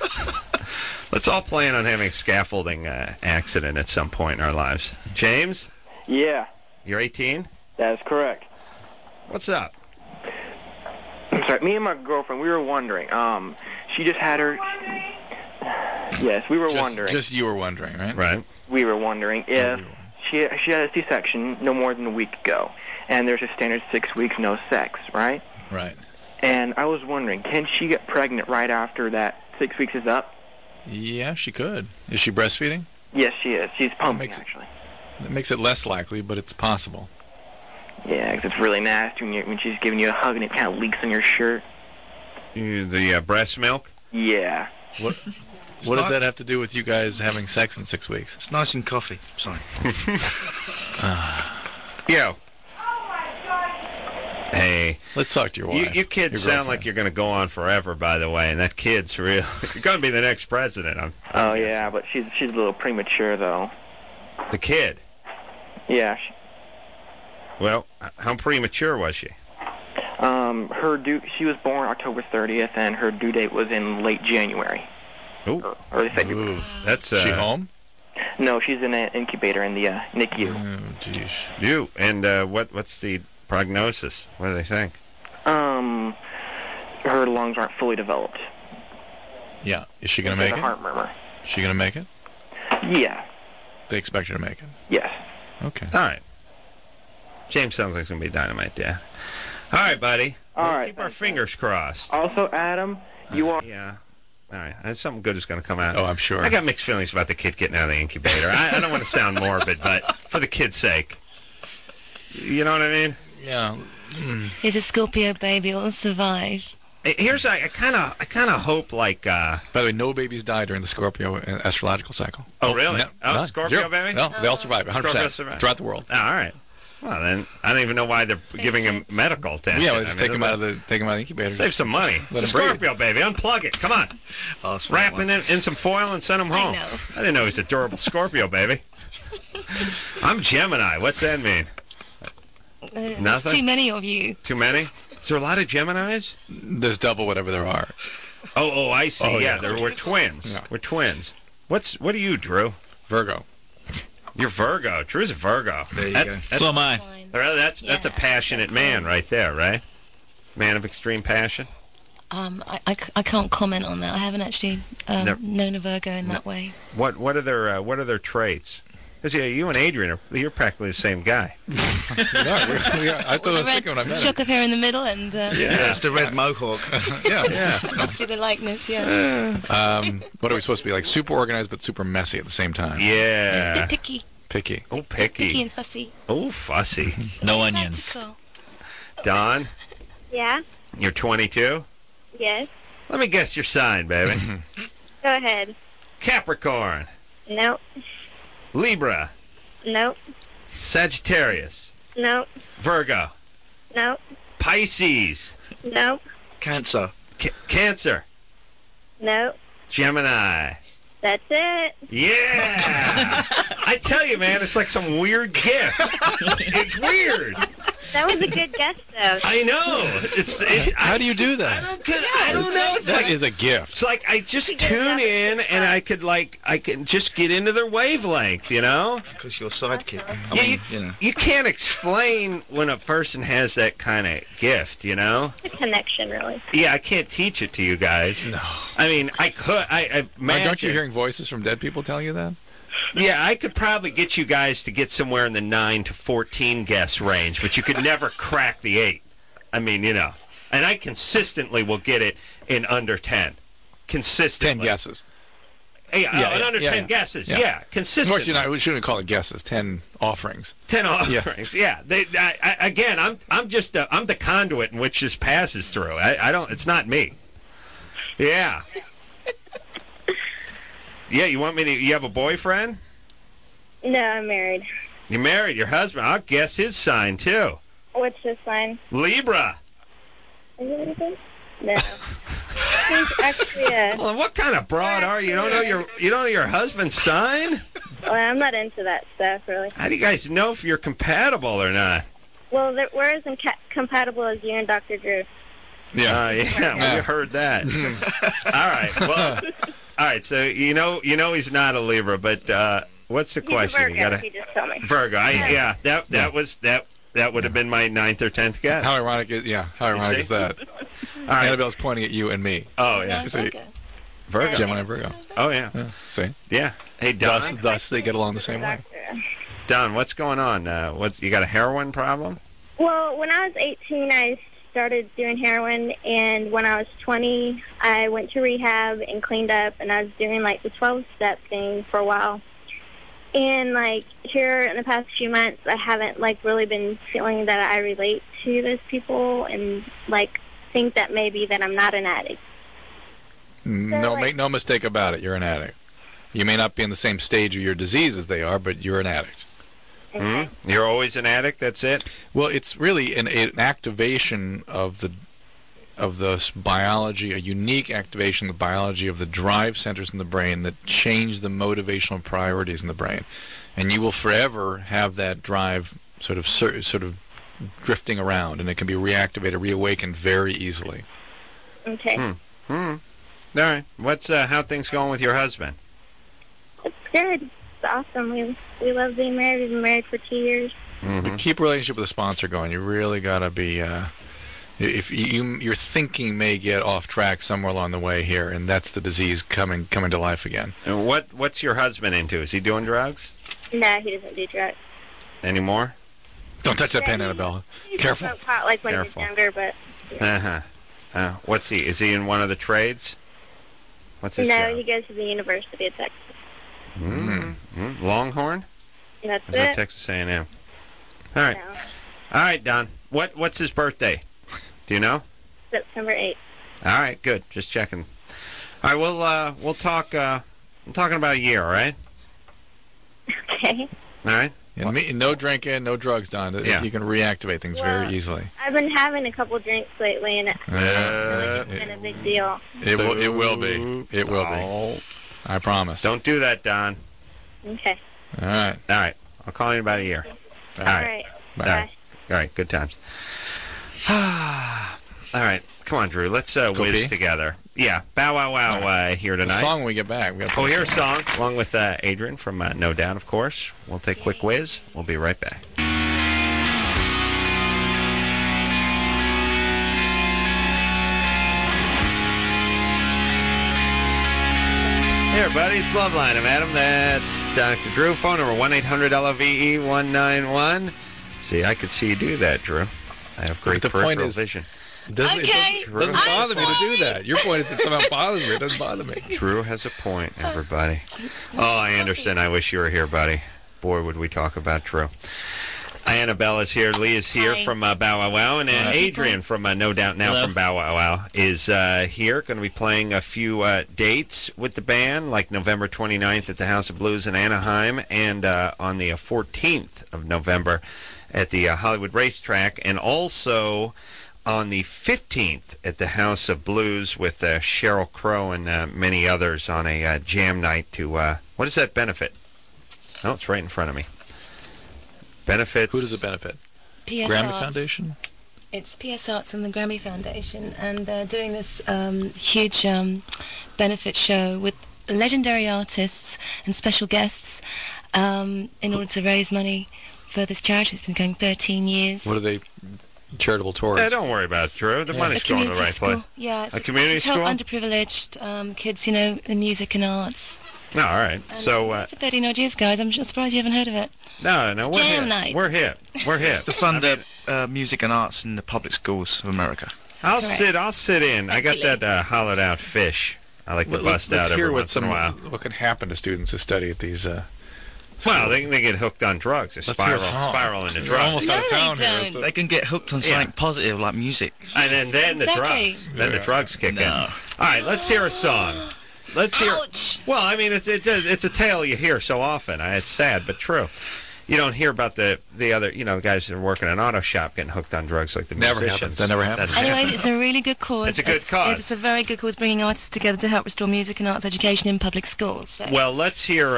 Let's all plan on having a scaffolding accident at some point in our lives. James? Yeah. You're 18? That is correct. What's up? I'm sorry, me and my girlfriend, we were wondering. She just had her... Yes, we were wondering. Just you were wondering, right? Right. We were wondering if she had a C-section no more than a week ago, and there's a standard 6 weeks, no sex, right? Right. And I was wondering, can she get pregnant right after that 6 weeks is up? Yeah, she could. Is she breastfeeding? Yes, she is. She's pumping, actually. That makes it less likely, but it's possible. Yeah, because it's really nasty when she's giving you a hug and it kind of leaks on your shirt. The breast milk? Yeah. What does that have to do with you guys having sex in 6 weeks? It's nice and coffee. Sorry. Yo. Hey. Let's talk to your wife. You kids sound like you're going to go on forever, by the way, and that kid's real. You're going to be the next president. Yeah, but she's a little premature, though. The kid? Yeah. Well, how premature was she? She was born October 30th, and her due date was in late January. Ooh. Early February. Ooh. That's she home? No, she's in an incubator in the NICU. Oh, jeez. You and what's the prognosis? What do they think? Her lungs aren't fully developed. Yeah. Is she going to make it? A heart murmur. Is she going to make it? Yeah. They expect her to make it? Yes. Okay. All right. James sounds like he's going to be dynamite, Dad. All right, buddy. All right. Keep our fingers crossed. Also, Adam, you are... Yeah. All right. Something good is going to come out. Oh, I'm sure. I got mixed feelings about the kid getting out of the incubator. I don't want to sound morbid, but for the kid's sake. You know what I mean? Yeah. He's a Scorpio baby. It'll survive. Here's I kind of hope like. By the way, no babies die during the Scorpio astrological cycle. Oh really? No, Scorpio zero. baby? No, they all survive 100% throughout the world. Oh, all right. Well then, I don't even know why they're giving him medical attention. Yeah, just take him out of the incubator. Save some money. It's a Scorpio baby. Unplug it. Come on. Wrap it in some foil and send him home. I didn't know he was a durable Scorpio baby. I'm Gemini. What's that mean? There's Nothing? too many of you. Too many? Is there a lot of Geminis? There's double whatever there are. Oh, I see. Oh, yeah, yeah. we're twins. Yeah. We're twins. What are you, Drew? Virgo. You're Virgo. Drew's a Virgo. There you go. So am I. That's a passionate man right there, right? Man of extreme passion. I can't comment on that. I haven't actually known a Virgo in that way. What are their traits? Because you and Adrian you're practically the same guy. we are. I thought I was thinking when I met him. Shock of hair in the middle, and Yeah, it's the red mohawk. Yeah. must be the likeness. Yeah. What are we supposed to be like? Super organized but super messy at the same time. Yeah. Bit picky. Picky. Oh, picky. Picky and fussy. Oh, fussy. No onions. Practical. Don, Yeah. you're 22? Yes. Let me guess your sign, baby. Go ahead. Capricorn, Nope. Libra, Nope. Sagittarius, Nope. Virgo, Nope. Pisces, Nope. Cancer. Cancer, Nope. Gemini. That's it. Yeah! I tell you, man, it's like some weird gift. It's weird. That was a good guess, though. I know. How do you do that? I don't know. It's That like, is a gift. it's like I just tune in and I can just get into their wavelength, you know? Because you're sidekick. Yeah, you can't explain when a person has that kind of gift, you know? It's a connection, really. Yeah, I can't teach it to you guys. No. I mean, I could. I imagine. Don't you hearing voices from dead people telling you that? Yeah, I could probably get you guys to get somewhere in the 9 to 14 guess range, but you could never crack the 8. I mean, you know. And I consistently will get it in under 10. Consistently. 10 guesses. Yeah, in under 10 guesses. Yeah, consistently. Of course, we shouldn't call it guesses. 10 offerings. 10 offerings. Yeah. Again, I'm the conduit in which this passes through. I don't. It's not me. Yeah. Yeah, you want me to... You have a boyfriend? No, I'm married. You're married. Your husband. I'll guess his sign, too. What's his sign? Libra. Is it anything? No. He's actually a... Well, what kind of broad are you? You don't know your husband's sign? Well, I'm not into that stuff, really. How do you guys know if you're compatible or not? Well, we're as compatible as you and Dr. Drew. Yeah. We heard that. All right. Well... All right, so you know he's not a Libra, but what's the question? Virgo, he just told me. Virgo. That would have been my 9th or 10th guess. How ironic is that? All right. Annabelle's pointing at you and me. Oh yeah. See, Virgo. Gemini and Virgo. Oh yeah. See. Yeah. Hey Don. Thus they get along the same way. Don, what's going on? You got a heroin problem? Well, when I was 18, I started doing heroin, and when I was 20, I went to rehab and cleaned up, and I was doing like the 12-step thing for a while. And like here in the past few months, I haven't like really been feeling that I relate to those people, and like think that maybe that I'm not an addict. No, make no mistake about it. You're an addict. You may not be in the same stage of your disease as they are, but you're an addict. Okay. You're always an addict. That's it. Well, it's really an activation of the biology, a unique activation of the biology of the drive centers in the brain that change the motivational priorities in the brain, and you will forever have that drive sort of drifting around, and it can be reactivated, reawakened very easily. Okay. All right. What's how things going with your husband? It's good. It's awesome. We love being married. We've been married for 2 years. Mm-hmm. Keep a relationship with a sponsor going. You really got to be... if your thinking may get off track somewhere along the way here, and that's the disease coming to life again. And what's your husband into? Is he doing drugs? No, he doesn't do drugs. Anymore? Don't touch that pen, Annabella. Careful. He smoked pot like when Careful. he was younger, but... Yeah. What's he? Is he in one of the trades? What's his No, job? he goes to the University of Texas. Longhorn? That's Is that it. Texas A&M? All right. No. All right, Don. What's his birthday? Do you know? September 8th. All right, good. Just checking. All right, we'll talk. I'm talking about a year, all right? Okay. All right. And no drinking, no drugs, Don. Yeah. You can reactivate things very easily. I've been having a couple drinks lately, and it's been a big deal. It will be. It will be. I promise. Don't do that, Don. Okay. All right. All right. I'll call you in about a year. All right. Bye. All right. Good times. All right. Come on, Drew. Let's whiz together. Yeah. Bow Wow Wow here tonight. The song when we get back. Here's a song, along with Adrian from No Doubt, of course. We'll take a quick whiz. We'll be right back. Hey, everybody. It's Loveline. I'm Adam. That's Dr. Drew. Phone number 1-800-LOVE-191. See, I could see you do that, Drew. I have great peripheral vision. It doesn't bother me to do that. Your point is that somehow bothers me. It doesn't bother me. Drew has a point, everybody. Oh, Anderson, I wish you were here, buddy. boy, would we talk about Drew. Annabella's here. Lee is here from Bow Wow Wow. And Adrian from No Doubt Now from Bow Wow Wow is here. Going to be playing a few dates with the band, like November 29th at the House of Blues in Anaheim, and on the 14th of November at the Hollywood Racetrack, and also on the 15th at the House of Blues with Sheryl Crow and many others on a jam night to, what does that benefit? Oh, it's right in front of me. Benefits. Who does it benefit? PS Grammy Arts. Foundation? It's PS Arts and the Grammy Foundation, and they're doing this huge benefit show with legendary artists and special guests in order to raise money for this charity. It's been going 13 years. What are they charitable towards? Yeah, don't worry about it, Drew. The money's going to the right place. Yeah, a community it's to help school? underprivileged kids, you know, in music and arts. No, all right. So for 13 odd years, guys, I'm just surprised you haven't heard of it. no, we're Jam hip. night. We're hip. We're hip. To fund music and arts in the public schools of America. I'll sit in. I got that hollowed out fish. I like to bust out every once in a while. What can happen to students who study at these? Well, they get hooked on drugs. They spiral into drugs. Almost out of town here. They can get hooked on something positive like music. And then the drugs. Then the drugs kick in. All right, let's hear a song. Let's hear. Well, I mean, it's a tale you hear so often. It's sad but true. You don't hear about the other, the guys that are working in an auto shop getting hooked on drugs like the Never musicians. happens. That never happens. Anyway, it's a really good cause. It's a good cause. It's a very good cause, bringing artists together to help restore music and arts education in public schools. So. Well, let's hear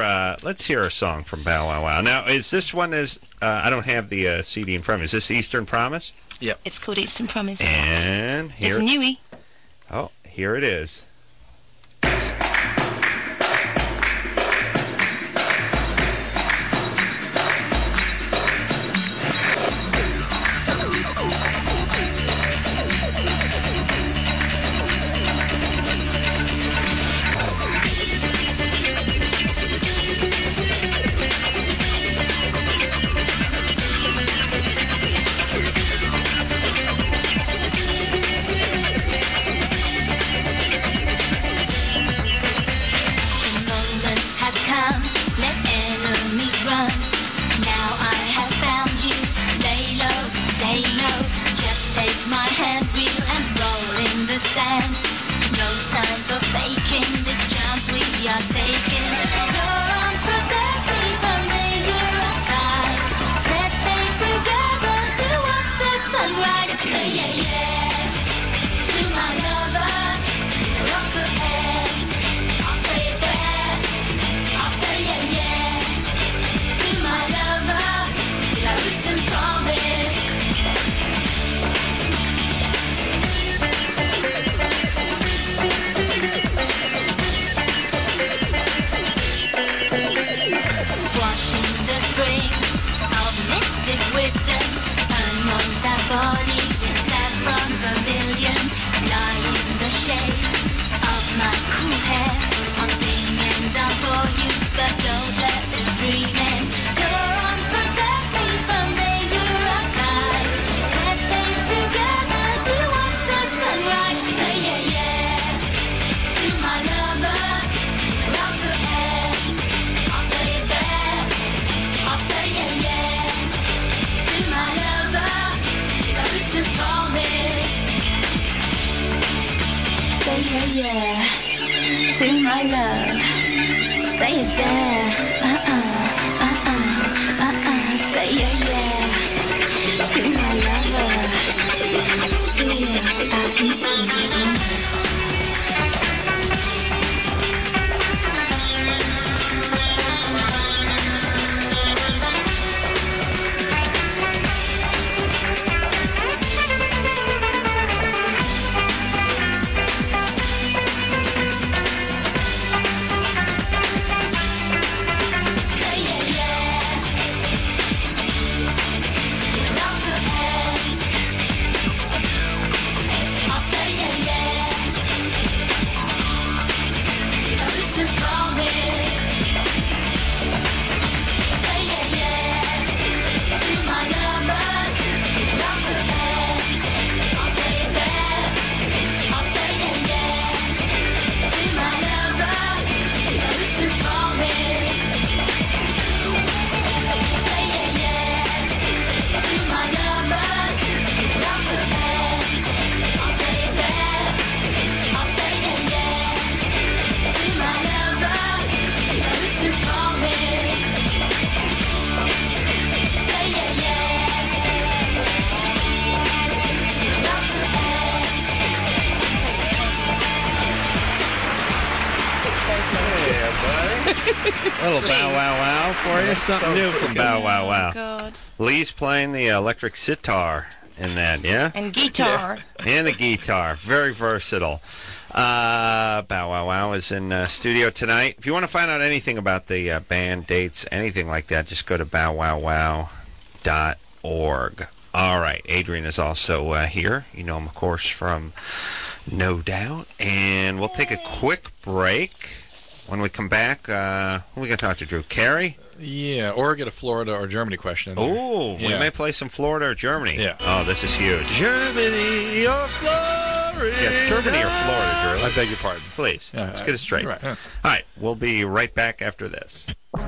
a song from Bow Wow Wow. Now, is this one I don't have the CD in front of me. Is this Eastern Promise? Yep. It's called Eastern Promise. And here it's newie. Oh, here it is. I'll say yeah, yeah. little Bow Wow Wow for you. Something new from Bow Wow Wow. Oh, God. Lee's playing the electric sitar in that, yeah? And guitar. And the guitar. Very versatile. Bow Wow Wow is in studio tonight. If you want to find out anything about the band, dates, anything like that, just go to bowwowwow.org. All right. Adrian is also here. You know him, of course, from No Doubt. And we'll take a quick break. When we come back, who are we going to talk to, Drew? Carrie? Yeah, or get a Florida or Germany question in there. Oh, we may play some Florida or Germany. Yeah. Oh, this is huge. Germany or Florida? Yes, Germany or Florida, Drew. I beg your pardon. Please. Yeah, let's get it straight. Right. Yeah. All right, we'll be right back after this.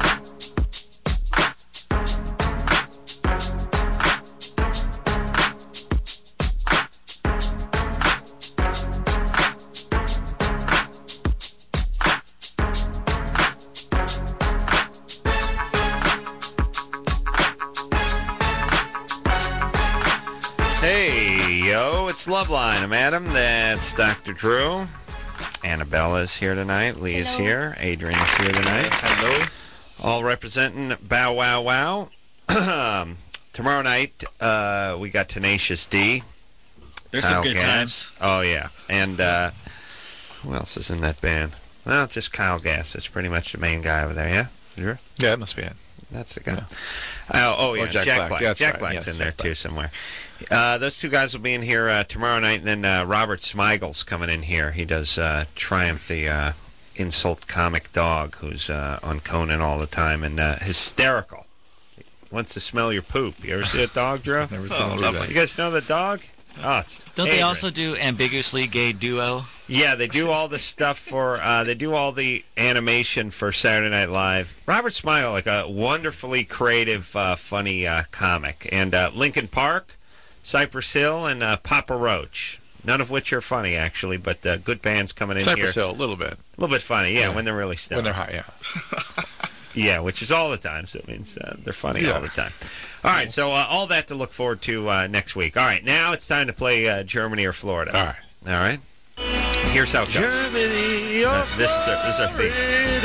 Hey, yo, it's Loveline. I'm Adam. That's Dr. Drew. Annabella's here tonight. Lee is here. Adrian is here tonight. Hello. All representing Bow Wow Wow. Tomorrow night, we got Tenacious D. There's some good times. Oh, yeah. And who else is in that band? Well, just Kyle Gass. That's pretty much the main guy over there, yeah? Sure? Yeah, it must be it. That's the guy. Yeah. Yeah, Jack Black. Yeah, Jack right. Black's Yes, in there, Jack too, Black. somewhere. Those two guys will be in here tomorrow night, and then Robert Smigel's coming in here. He does Triumph, the insult comic dog, who's on Conan all the time, and hysterical. He wants to smell your poop. You ever see a dog, Drew? Never seen him do that. You guys know the dog? Oh, it's Don't they Adrian. also do ambiguously gay duo? Yeah, they do all the stuff for, they do all the animation for Saturday Night Live. Robert Smigel, like a wonderfully creative, funny comic. And Lincoln Park, Cypress Hill, and Papa Roach. None of which are funny, actually, but good bands coming in Cypress here. Hill, a little bit. A little bit funny, yeah, when they're really stoned. When they're high, yeah. Yeah, which is all the time, so it means they're funny all the time. All right, so all that to look forward to next week. All right, now it's time to play Germany or Florida. All right. All right? Here's how it goes. Germany or this is our theme.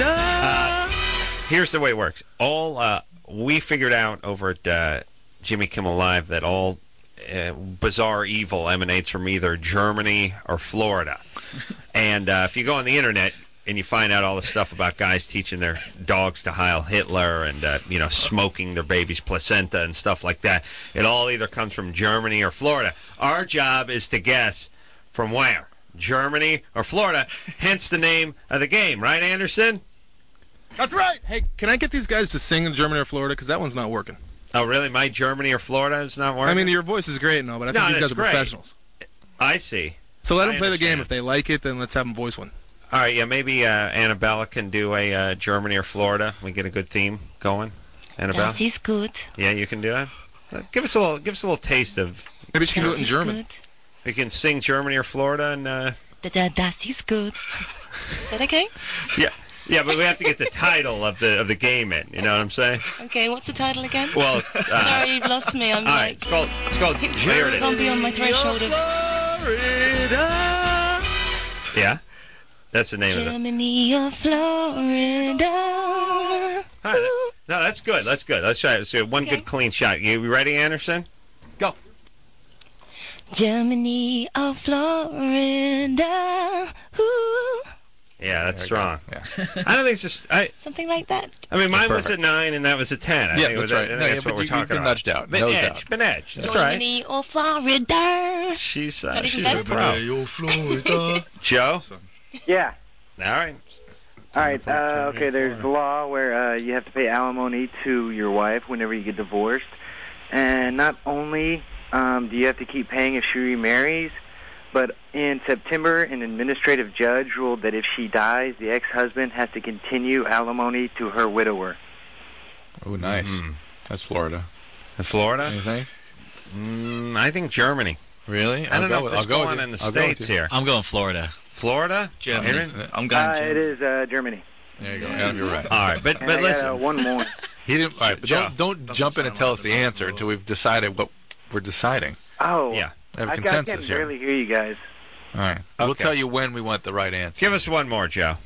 Here's the way it works. We figured out over at Jimmy Kimmel Live that all bizarre evil emanates from either Germany or Florida. And if you go on the internet and you find out all the stuff about guys teaching their dogs to Heil Hitler and smoking their baby's placenta and stuff like that, it all either comes from Germany or Florida. Our job is to guess from where. Germany or Florida, hence the name of the game, right, Anderson? That's right. Hey, can I get these guys to sing in Germany or Florida? Because that one's not working. Oh, really? My Germany or Florida is not working? I mean, your voice is great and all, but I think these guys are professionals. I see. So let them play the game. If they like it, then let's have them voice one. All right, yeah, maybe Annabella can do a Germany or Florida. We get a good theme going. Annabella? Das ist gut. Yeah, you can do that. Give us a little taste of. Maybe she can do it in German. Good. We can sing Germany or Florida and. Das ist gut. Is that okay? Yeah, but we have to get the title of the game in. You know what I'm saying? Okay, what's the title again? Well, sorry, you've lost me. I'm all right, it's called. Here it is. Can't be on my threshold of Yeah, that's the name of it. Germany or Florida. All right. No, that's good. That's good. Let's try it. Let's do one good clean shot. You ready, Anderson? Go. Germany or Florida. Ooh. Yeah, that's strong. Yeah. I don't think it's just. Something like that. I mean, mine was a 9 and that was a 10. I think it was that's right. that's what we're talking been about. nudged out. Been Nosed edged. out. Been edged. That's right. Germany or Florida. She's Ready for a that? pro. Joe? Yeah. All right. All right. Okay. There's the law where you have to pay alimony to your wife whenever you get divorced, and not only do you have to keep paying if she remarries, but in September, an administrative judge ruled that if she dies, the ex-husband has to continue alimony to her widower. Oh, nice. That's Florida. In Florida? You think? I think Germany. Really? I don't know what's going on in the States here. I'm going Florida. Florida? Germany. I'm going It is Germany. There you go. Adam, you're right. All right, but And I listen. got, one more. He didn't. All right, but don't jump in and tell us the answer until we've decided what we're deciding. Oh. Yeah. We have a I consensus can here. barely hear you guys. All right. We'll tell you when we want the right answer. Give us one more, Joe.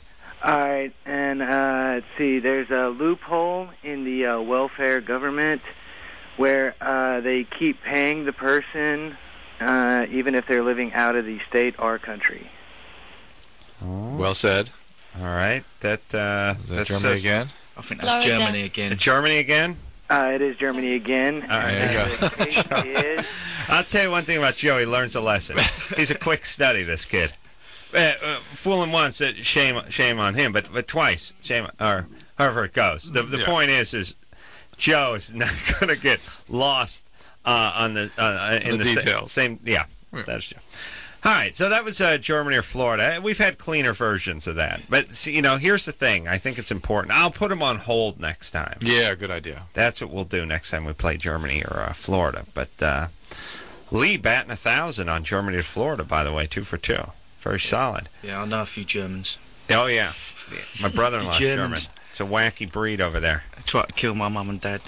All right, and let's see. There's a loophole in the welfare government where they keep paying the person even if they're living out of the state or country. Oh. Well said. All right. That's Germany again? I think that's Germany again. Germany again? It is Germany again. All right. There you go. I'll tell you one thing about Joe. He learns a lesson. He's a quick study, this kid. Fool him once, shame on him, but twice, shame, or however it goes. The point is Joe is not going to get lost in the details. Same, that's Joe. All right, so that was Germany or Florida. We've had cleaner versions of that. But, see, here's the thing. I think it's important. I'll put them on hold next time. Yeah, good idea. That's what we'll do next time we play Germany or Florida. But Lee batting 1,000 on Germany or Florida, by the way, 2 for 2. Very solid. Yeah, I know a few Germans. Oh, yeah. My brother-in-law's German. Germans. It's a wacky breed over there. I tried to kill my mum and dad.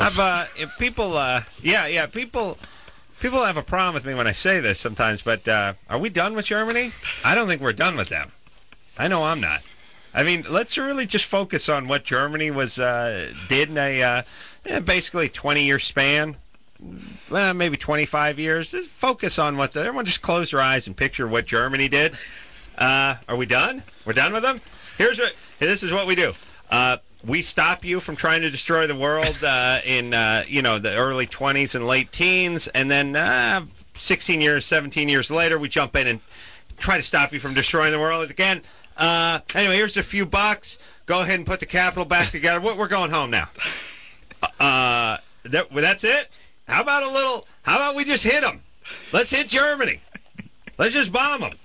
People have a problem with me when I say this sometimes, but are we done with Germany? I don't think we're done with them. I know I'm not. I mean, let's really just focus on what Germany did in a basically 20-year span. Well, maybe 25 years. Just focus on everyone just close your eyes and picture what Germany did. Are we done? We're done with them? This is what we do. We stop you from trying to destroy the world in the early 20s and late teens, and then 16 years, 17 years later, we jump in and try to stop you from destroying the world again. Anyway, here's a few bucks. Go ahead and put the capital back together. We're going home now. That's it? How about we just hit them? Let's hit Germany. Let's just bomb them.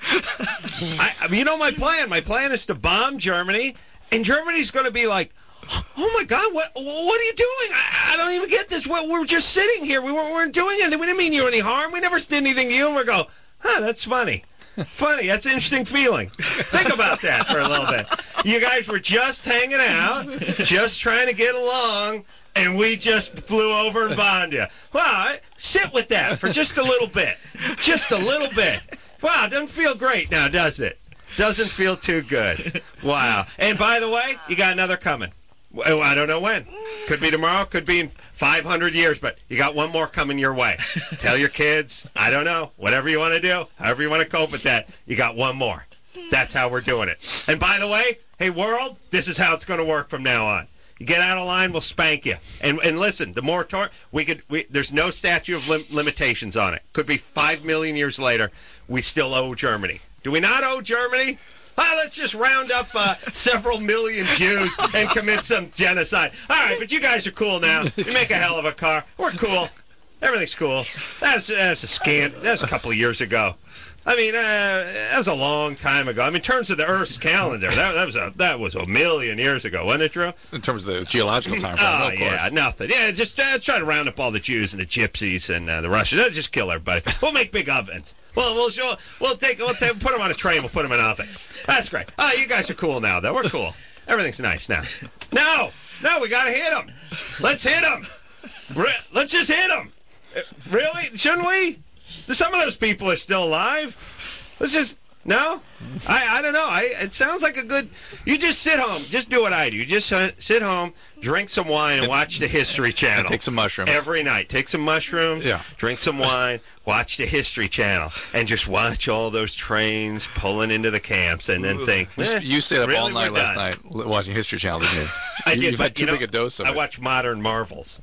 My plan? My plan is to bomb Germany, and Germany's going to be like, oh my God, what are you doing? I don't even get this. We're just sitting here. We weren't doing anything. We didn't mean you any harm. We never did anything to you. And we go, that's funny. Funny. That's an interesting feeling. Think about that for a little bit. You guys were just hanging out, just trying to get along, and we just flew over and bombed you. Well, sit with that for just a little bit. Just a little bit. Wow, it doesn't feel great now, does it? Doesn't feel too good. Wow. And by the way, you got another coming. I don't know when. Could be tomorrow, could be in 500 years, but you got one more coming your way. Tell your kids, I don't know, whatever you want to do, however you want to cope with that, you got one more. That's how we're doing it. And by the way, hey, world, this is how it's going to work from now on. You get out of line, we'll spank you. And listen, the moratorium, there's no statute of limitations on it. Could be 5 million years later, we still owe Germany. Do we not owe Germany? Let's just round up several million Jews and commit some genocide. All right, but you guys are cool now. You make a hell of a car. We're cool. Everything's cool. That's a scam. That was a couple of years ago. I mean, that was a long time ago. I mean, in terms of the Earth's calendar, that was a million years ago, wasn't it, Drew? In terms of the geological time frame, oh, yeah, nothing. Yeah, just try to round up all the Jews and the Gypsies and the Russians. Let's just kill everybody. We'll make big ovens. We'll put them on a train. We'll put them in an oven. That's great. Oh, you guys are cool now, though. We're cool. Everything's nice now. No, we gotta hit them. Let's hit them. Let's just hit them. Really? Shouldn't we? Some of those people are still alive. Let's just... No? I don't know. It sounds like a good... You just sit home. Just do what I do. You just sit home, drink some wine, and watch the History Channel. And take some mushrooms. Every night. Take some mushrooms, drink some wine, watch the History Channel, and just watch all those trains pulling into the camps, and then think... You stayed up all night last night watching History Channel, didn't you? I did, You've but had too big a dose of it. I watch modern marvels.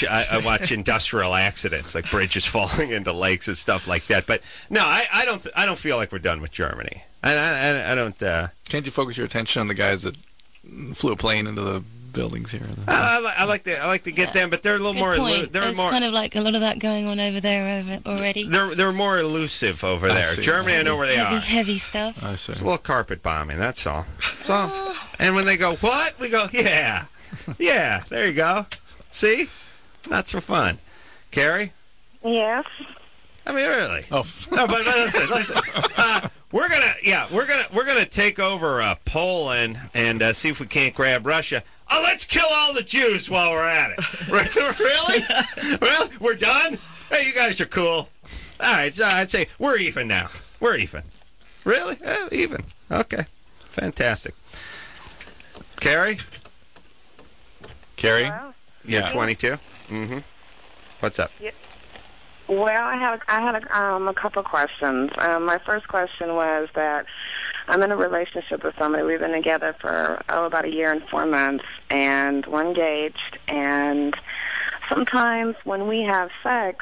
I watch industrial accidents, like bridges falling into lakes and stuff like that. But no, I don't feel like we're done with Germany. I don't. Can't you focus your attention on the guys that flew a plane into the buildings here? I like to get them, but they're a little Good more. point. They're There's more kind of like a lot of that going on over there already. They're more elusive over there. Germany, I know where they are. Heavy stuff. I see. It's a little carpet bombing. That's all. So, and when they go, what? We go, yeah. There you go. See, not so fun. Carrie? Yes. I mean, really? Oh no, but listen. We're gonna take over Poland and see if we can't grab Russia. Oh, let's kill all the Jews while we're at it. Really? Well, we're done. Hey, you guys are cool. All right, so I'd say we're even now. We're even. Really? Even. Okay. Fantastic. Carrie? Hello? Yeah, 22. Mm-hmm. What's up? Yeah. Well, I had a couple questions. My first question was that I'm in a relationship with somebody. We've been together for about a year and 4 months, and we're engaged. And sometimes when we have sex,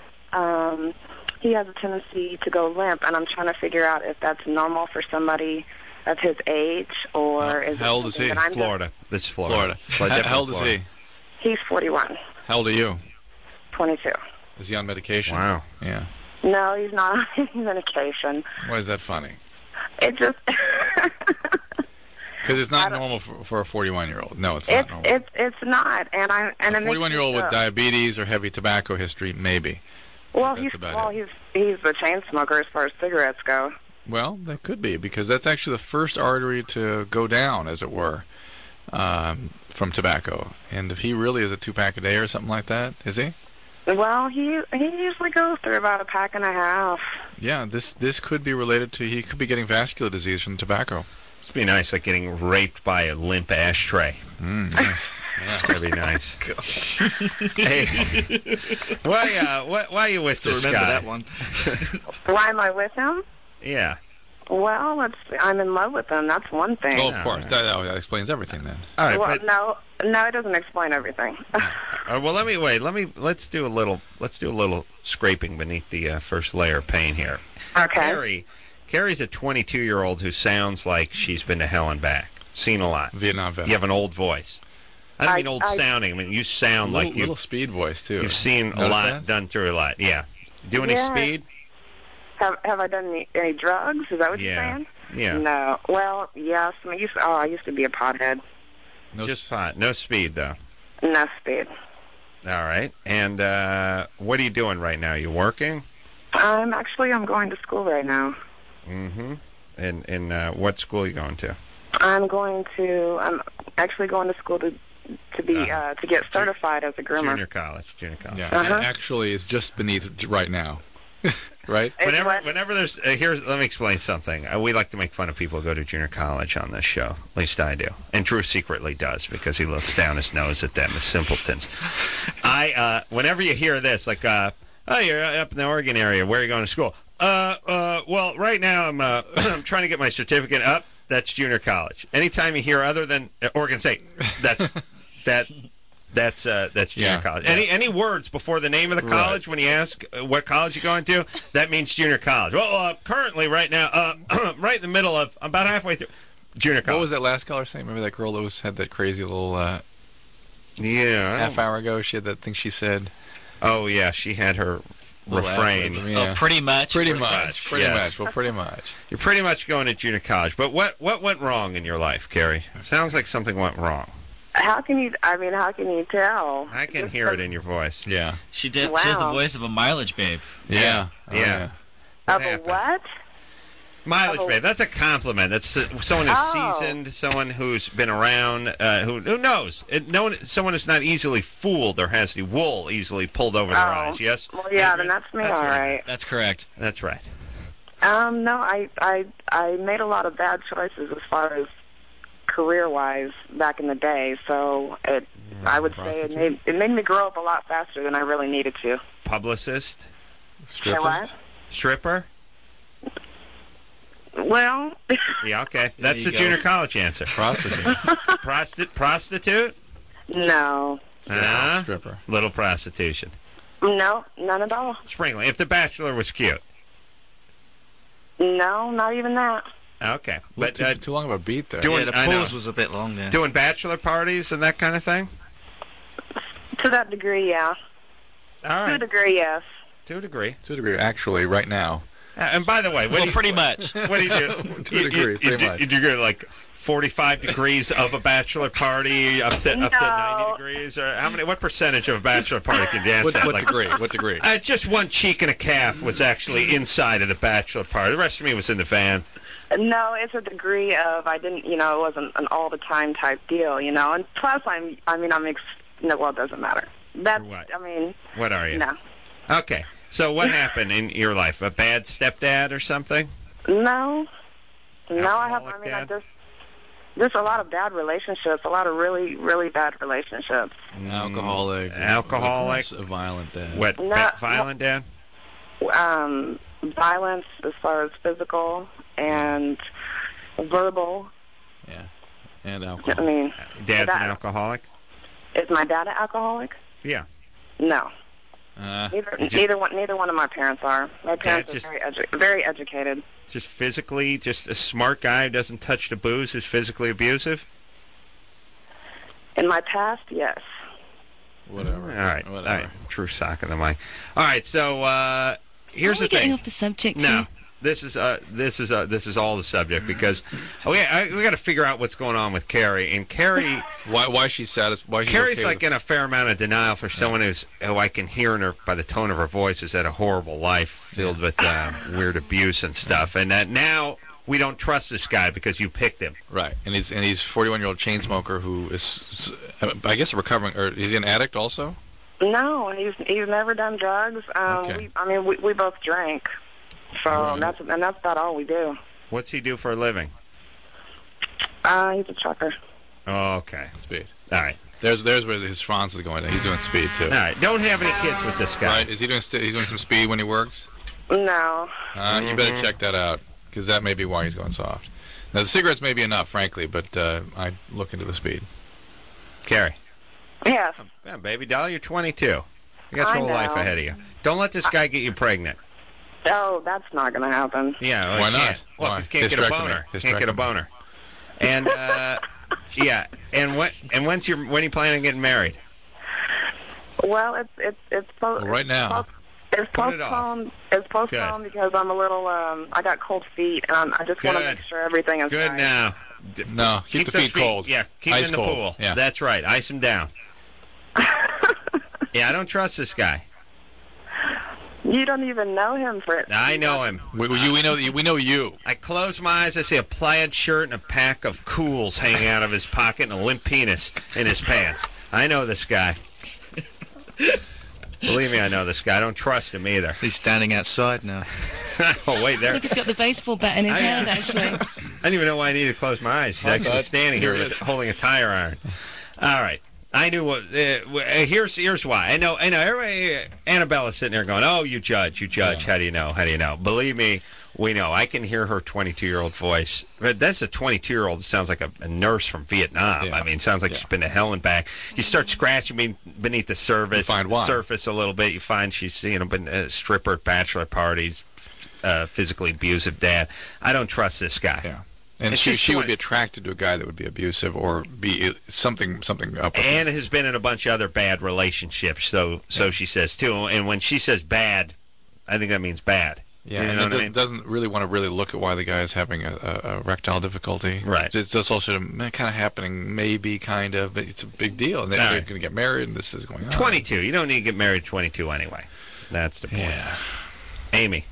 he has a tendency to go limp, and I'm trying to figure out if that's normal for somebody of his age, or is how old is he? Florida. This is Florida. How old is he? He's 41. How old are you? 22. Is he on medication? Wow. Yeah. No, he's not on any medication. Why is that funny? It just... Because it's not normal for a 41-year-old. No, it's not normal. It's not, and a 41-year-old with diabetes or heavy tobacco history, maybe. Well, he's the chain smoker as far as cigarettes go. Well, that could be, because that's actually the first artery to go down, as it were, from tobacco. And if he really is a 2-pack a day or something like that, is he? Well, he usually goes through about a pack and a half. Yeah, this could be related to, he could be getting vascular disease from tobacco. It'd be nice, like getting raped by a limp ashtray. Nice. It's gonna be nice. Hey, why are you with this remember guy? that one. Why am I with him? Yeah. Well, I'm in love with him. That's one thing. Oh, of course. That explains everything then. All right. Well, but, no, it doesn't explain everything. well, let's do a little scraping beneath the first layer of pain here. Okay. Carrie's a 22-year-old who sounds like she's been to hell and back. Seen a lot. Vietnam vet. You have an old voice. I don't mean old sounding. I mean, you sound like you. Little speed voice too. You've seen a lot, done through a lot. Yeah. Do any speed? Have I done any drugs? Is that what you're saying? Yeah. No. Well, yes. I used to be a pothead. Just pot. No speed though. No speed. All right. And what are you doing right now? You working? I'm going to school right now. Mm-hmm. And what school are you going to? I'm actually going to school to get certified as a groomer. Junior college. Yeah. Actually, it's just beneath right now. Right? Whenever there's let me explain something. We like to make fun of people who go to junior college on this show. At least I do. And Drew secretly does, because he looks down his nose at them as simpletons. Whenever you hear this, like, oh, you're up in the Oregon area. Where are you going to school? Well, right now I'm I'm trying to get my certificate up. That's junior college. Anytime you hear other than Oregon State, that's junior college. Any words before the name of the college when you ask what college you're going to, that means junior college. Well, currently, right now, right in the middle of, about halfway through, junior college. What was that last caller saying? Remember that girl that had that crazy little half hour ago? She had that thing she said. Oh, yeah, she had her refrain. Yeah. Oh, pretty much. Pretty much. Well, pretty much. You're pretty much going to junior college. But what went wrong in your life, Carrie? It sounds like something went wrong. How can you tell? I can hear it in your voice. Yeah. She did. Wow. She has the voice of a mileage babe. Yeah. Yeah. Of a what? Mileage babe. That's a compliment. That's someone who's seasoned, someone who's been around, who knows. Someone who's not easily fooled or has the wool easily pulled over their eyes. Yes. Well, yeah, then that's me. All right. That's correct. That's right. No, I made a lot of bad choices as far as career-wise back in the day, so I would say it made me grow up a lot faster than I really needed to. Publicist? Stripper? What? Stripper? Well... Yeah, okay. That's the junior college answer. Prostitute. Prostitute? No. Stripper. Little prostitution. No, none at all. Springling. If The Bachelor was cute? No, not even that. Okay. But too long of a beat there. The pause was a bit long there. Doing bachelor parties and that kind of thing? To that degree, yeah. All right. To a degree, yes. To a degree. Actually, right now. And by the way, pretty much. What do you do? To a degree, pretty much. You do like 45 degrees of a bachelor party up to 90 degrees, or what percentage of a bachelor party can you dance at? What degree? Just one cheek and a calf was actually inside of the bachelor party. The rest of me was in the van. No, it's a degree of I didn't, it wasn't an all the time type deal, and plus well, it doesn't matter. That's, what? What are you? No. Okay. So what happened in your life? A bad stepdad or something? No. I just a lot of bad relationships, a lot of really, really bad relationships. Alcoholic. Violent dad. What, violent dad? Violence as far as physical and verbal. Yeah, and alcohol. I mean, Dad's an alcoholic? Is my dad an alcoholic? Yeah. No. Neither one of my parents are. My parents are very educated. Just physically, just a smart guy who doesn't touch the booze is physically abusive? In my past, yes. Whatever. All right. True sock of the mic. All right, so here's the thing. Getting off the subject No. here. This is all the subject because we got to figure out what's going on with Carrie. And Carrie, why she's satisfied? Carrie's like in a fair amount of denial for someone who I can hear in her by the tone of her voice has had a horrible life filled with weird abuse and stuff. And that now we don't trust this guy because you picked him. Right, and he's 41-year-old chain smoker who is, I guess, recovering. Or is he an addict also? No, he's never done drugs. Okay. We both drank. So that's about all we do. What's he do for a living? He's a trucker. Oh, okay. Speed. All right. There's where his France is going. He's doing speed too. All right. Don't have any kids with this guy. Right? Is he doing? He's doing some speed when he works. No. You better check that out because that may be why he's going soft. Now the cigarettes may be enough, frankly, but I look into the speed. Carrie. Yes. Yeah, baby doll, you're 22. You got your whole life ahead of you. Don't let this guy get you pregnant. Oh, that's not going to happen. Yeah, well, why not? Well, Why? because can't get a boner. Can't get a boner. And yeah, and when are you planning on getting married? Well, it's right now. It's postponed. It's postponed because I'm a little. I got cold feet, and I just want to make sure everything is good right. now. No, keep the feet cold. Yeah, keep Ice them in the cold. pool. Yeah. That's right. Ice them down. Yeah, I don't trust this guy. You don't even know him for it. I know him. We know you. I close my eyes. I see a plaid shirt and a pack of Cools hanging out of his pocket and a limp penis in his pants. I know this guy. Believe me, I know this guy. I don't trust him either. He's standing outside now. Oh, wait, I there. think he's got the baseball bat in his hand, actually. I didn't even know why I needed to close my eyes. He's actually standing here holding a tire iron. All right. I knew what. Here's why. I know. Everybody, Annabella's sitting there going, "Oh, you judge. Yeah. How do you know? How do you know?" Believe me, we know. I can hear her 22-year-old voice. But that's a 22-year-old that sounds like a nurse from Vietnam. Yeah. I mean, sounds like she's been to hell and back. You start scratching beneath the surface a little bit. You find she's been a stripper at bachelor parties, physically abusive dad. I don't trust this guy. Yeah. And she would be attracted to a guy that would be abusive or be something up with and has been in a bunch of other bad relationships, so she says, too. And when she says bad, I think that means bad. Yeah, you know and doesn't really want to really look at why the guy is having a erectile difficulty. Right. It's just also kind of happening, maybe, kind of, but it's a big deal. And they're going to get married, and this is going on. 22. You don't need to get married at 22 anyway. That's the point. Yeah. Amy.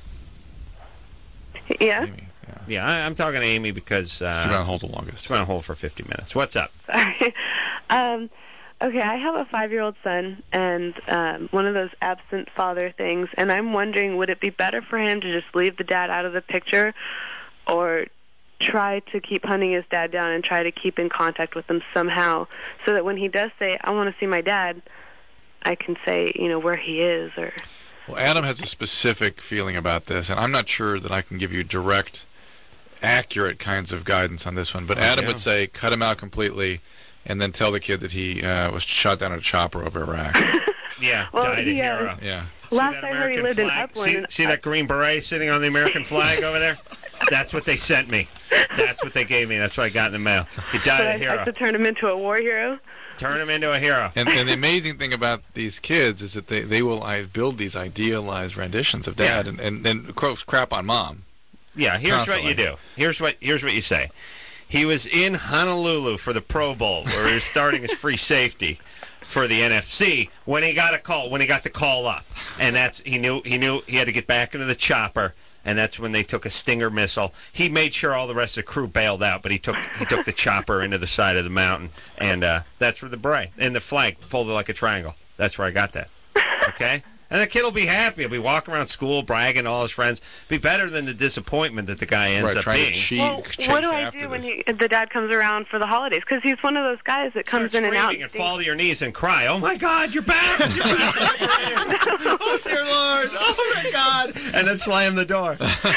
Yeah? Amy. Yeah, I'm talking to Amy because... she's been on hold the longest. She's been on hold for 50 minutes. What's up? Sorry. Okay, I have a 5-year-old son and one of those absent father things, and I'm wondering, would it be better for him to just leave the dad out of the picture or try to keep hunting his dad down and try to keep in contact with him somehow so that when he does say, I want to see my dad, I can say, where he is or... Well, Adam has a specific feeling about this, and I'm not sure that I can give you direct... accurate kinds of guidance on this one, but Adam would say cut him out completely and then tell the kid that he was shot down in a chopper over Iraq. Yeah, well, died a hero. Yeah. Last I heard he lived in Upland. See that green beret sitting on the American flag over there? That's what they sent me. That's what they gave me. That's what I got in the mail. He died a hero. I have to turn him into a war hero? Turn him into a hero. And the amazing thing about these kids is that they will build these idealized renditions of dad and then crap on mom. Yeah, here's what you do. Here's what you say. He was in Honolulu for the Pro Bowl, where he was starting his free safety for the NFC when he got the call up, and he knew he had to get back into the chopper, and that's when they took a Stinger missile. He made sure all the rest of the crew bailed out, but he took the chopper into the side of the mountain, and that's where the beret and the flag folded like a triangle. That's where I got that. Okay. And the kid will be happy. He'll be walking around school bragging to all his friends. Be better than the disappointment that the guy ends up being. What do I do when the dad comes around for the holidays? Because he's one of those guys that comes in and out. And fall to your knees and cry, "Oh my God, you're back! You're back! Oh dear Lord! Oh my God!" And then slam the door.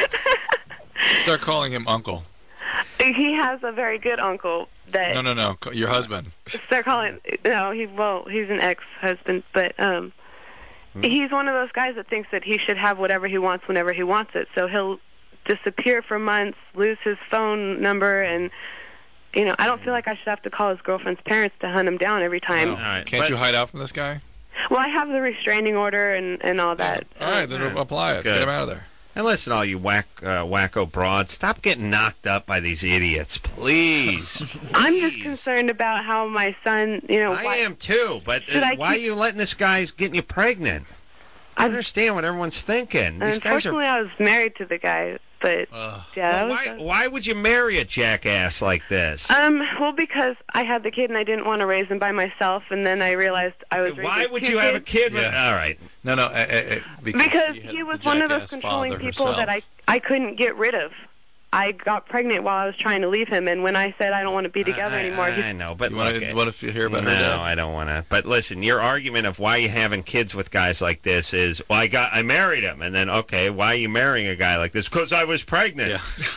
Start calling him uncle. He has a very good uncle that. No. Your husband. Start calling. No, he's an ex-husband, but he's one of those guys that thinks that he should have whatever he wants whenever he wants it. So he'll disappear for months, lose his phone number, and I don't feel like I should have to call his girlfriend's parents to hunt him down every time. No. Can't you hide out from this guy? Well, I have the restraining order and all that. All right, then apply it. Get him out of there. And listen, all you wacko broads, stop getting knocked up by these idiots, please. I'm just concerned about how my son, I am too, but why are you letting this guy getting you pregnant? I understand what everyone's thinking. These unfortunately, I was married to the guy, but why would you marry a jackass like this? Well, because I had the kid and I didn't want to raise him by myself, and then I realized I was. Why would you have a kid? With, all right. No. Because he was one of those controlling people that I couldn't get rid of. I got pregnant while I was trying to leave him, and when I said I don't want to be together anymore, I know, but you want to hear about her? No, I don't want to. But listen, your argument of why you having kids with guys like this is, well, I married him, and then okay, why are you marrying a guy like this? Because I was pregnant.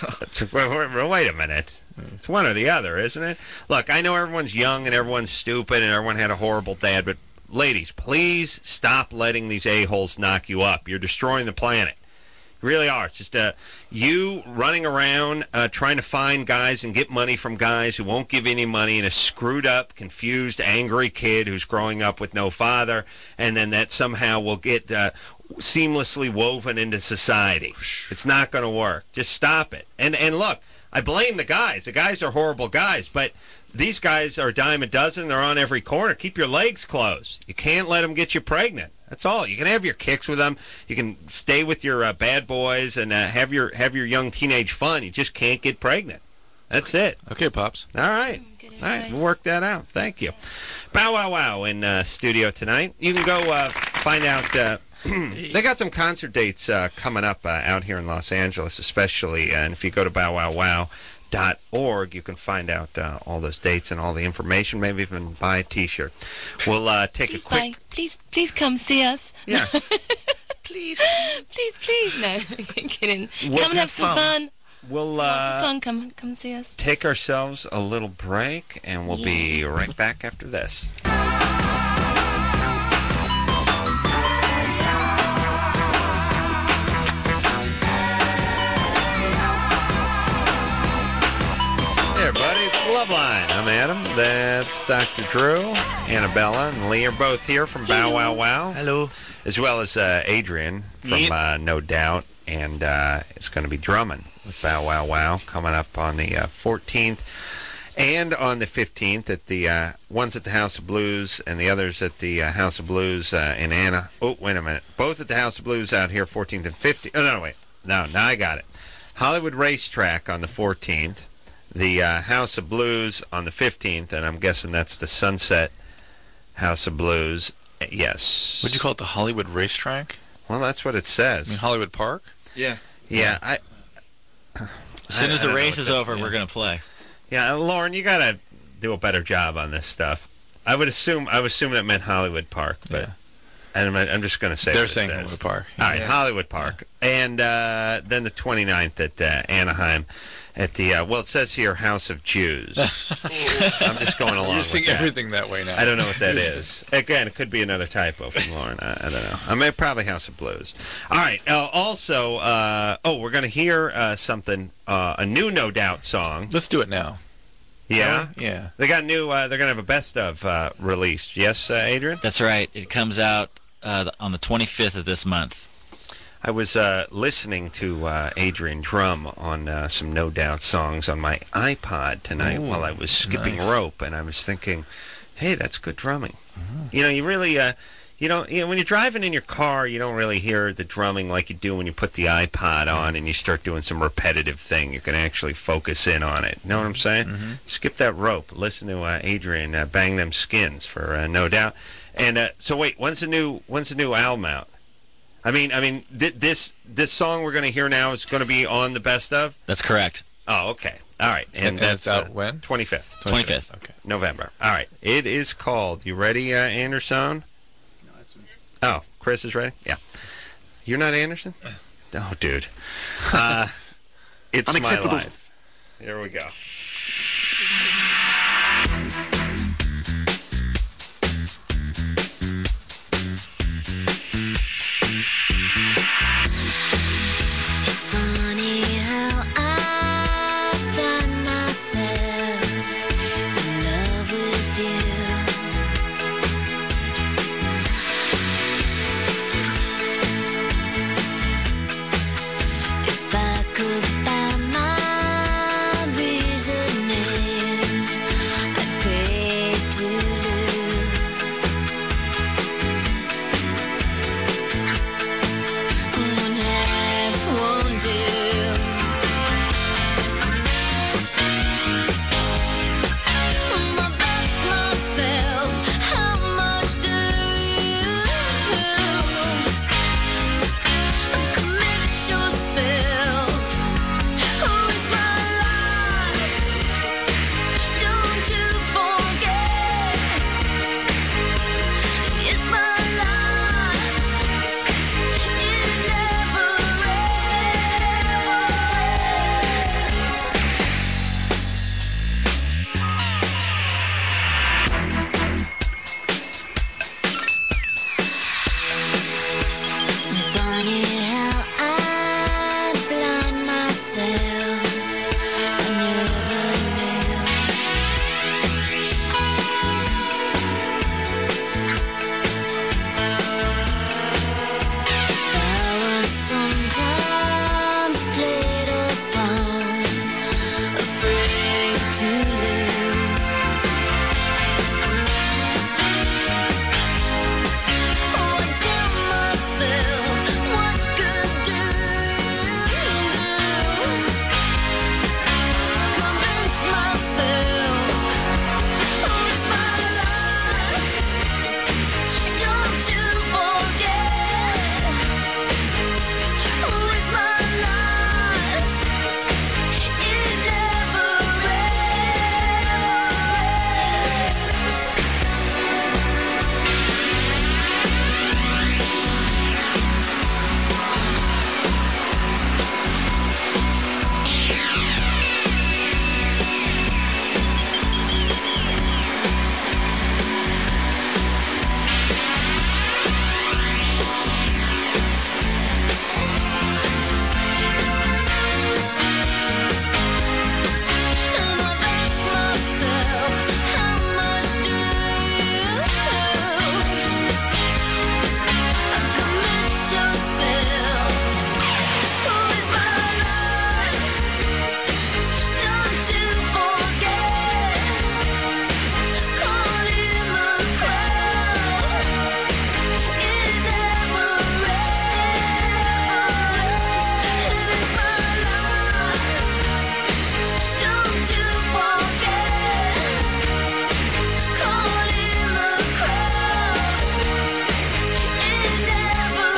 Yeah. Wait a minute. It's one or the other, isn't it? Look, I know everyone's young and everyone's stupid and everyone had a horrible dad, but ladies, please stop letting these a-holes knock you up. You're destroying the planet. You really are. It's just you running around trying to find guys and get money from guys who won't give you any money, and a screwed up, confused, angry kid who's growing up with no father, and then that somehow will get seamlessly woven into society. It's not going to work. Just stop it. And look, I blame the guys. The guys are horrible guys, but these guys are a dime a dozen. They're on every corner. Keep your legs closed. You can't let them get you pregnant. That's all. You can have your kicks with them. You can stay with your bad boys and have your young teenage fun. You just can't get pregnant. That's it. Okay, Pops. All right. All right. We'll work that out. Thank you. Bow Wow Wow in studio tonight. You can go find out. They got some concert dates coming up out here in Los Angeles, especially. And if you go to bowwowwow.org, you can find out all those dates and all the information. Maybe even buy a T-shirt. We'll take a quick. Please come see us. Yeah. please. No, I'm kidding. Come and have some fun. We'll some fun. Come see us. Take ourselves a little break, and we'll be right back after this. Hey everybody, it's Loveline. I'm Adam. That's Dr. Drew, Annabella, and Lee are both here from Bow Wow Wow. Hello. As well as Adrian from No Doubt, and it's going to be drumming with Bow Wow Wow coming up on the 14th and on the 15th at the one's at the House of Blues and the other's at the House of Blues in Anna. Oh, wait a minute. Both at the House of Blues out here, 14th and 15th. Oh, no, wait. No, now I got it. Hollywood Racetrack on the 14th. The House of Blues on the 15th, and I'm guessing that's the Sunset House of Blues. Yes. Would you call it the Hollywood Racetrack? Well, that's what it says. I mean, Hollywood Park? Yeah. As soon as the race is over, we're going to play. Yeah, Lauren, you got to do a better job on this stuff. I would assume that meant Hollywood Park, but I'm just going to say they're saying Hollywood Park. All right, Hollywood Park, and then the 29th at Anaheim. At the it says here House of Jews. I'm just going along. You're seeing everything that way now. I don't know what that is. Again, it could be another typo from Lauren. I don't know. I mean, probably House of Blues. All right. Also, we're going to hear something. A new No Doubt song. Let's do it now. Yeah, yeah. They got new. They're going to have a best of released. Yes, Adrian. That's right. It comes out on the 25th of this month. I was listening to Adrian drum on some No Doubt songs on my iPod tonight while I was skipping rope, and I was thinking, hey, that's good drumming. You know, you really, when you're driving in your car, you don't really hear the drumming like you do when you put the iPod on and you start doing some repetitive thing. You can actually focus in on it. You know what I'm saying? Skip that rope. Listen to Adrian bang them skins for No Doubt. And so wait, when's the new album out? I mean, this song we're going to hear now is going to be on the best of? That's correct. Oh, okay. All right. And that's out when? 25th. 25th. Okay. November. All right. It is called, you ready, Anderson? Oh, Chris is ready? Yeah. You're not Anderson? Oh, dude. It's My Life. Here we go. It's funny how I find myself in love with you. If I could find my reasoning, I'd pray to lose. One half won't do. My best myself, how much do you commit yourself? Who is my life? Don't you forget, it's my life. It never Funny how I blind myself. I never knew. I was sometimes played upon, afraid to lose. Oh, I tell myself, what good do you do? Convince myself, who is my life? Don't you forget, who is my life? It never And I've asked myself, how much do you commit yourself? Who is my life? Don't you forget, caught in the crowd. It never ends. It is my life. Don't you forget, caught in the crowd. It never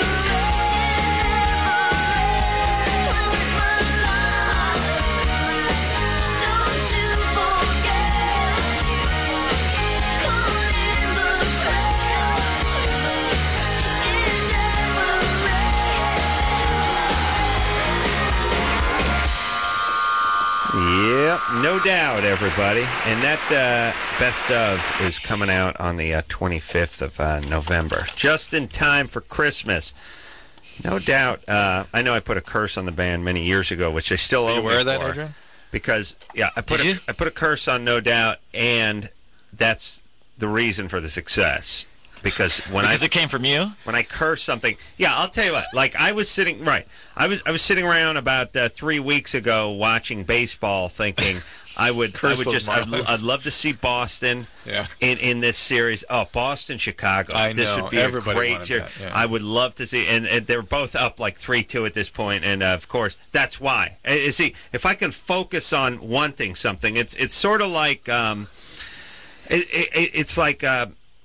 ends. Who is my life? Don't you forget, caught in the crowd. It never Yep, no doubt, everybody. And that best of is coming out on the 25th of November, just in time for Christmas. No doubt. I know I put a curse on the band many years ago, which I still owe Are you aware me of that, for. Adrian? Because, I put a curse on No Doubt, and that's the reason for the success. Because Because it came from you? when I curse something, I'll tell you what. Like I was sitting I was sitting around about 3 weeks ago watching baseball, thinking I'd love to see Boston in this series. Oh, Boston, Chicago. This would be Everybody a great wanted series. that, yeah. I would love to see, and they're both up like 3-2 at this point, and of course that's why. See, if I can focus on wanting something, it's sort of like it's like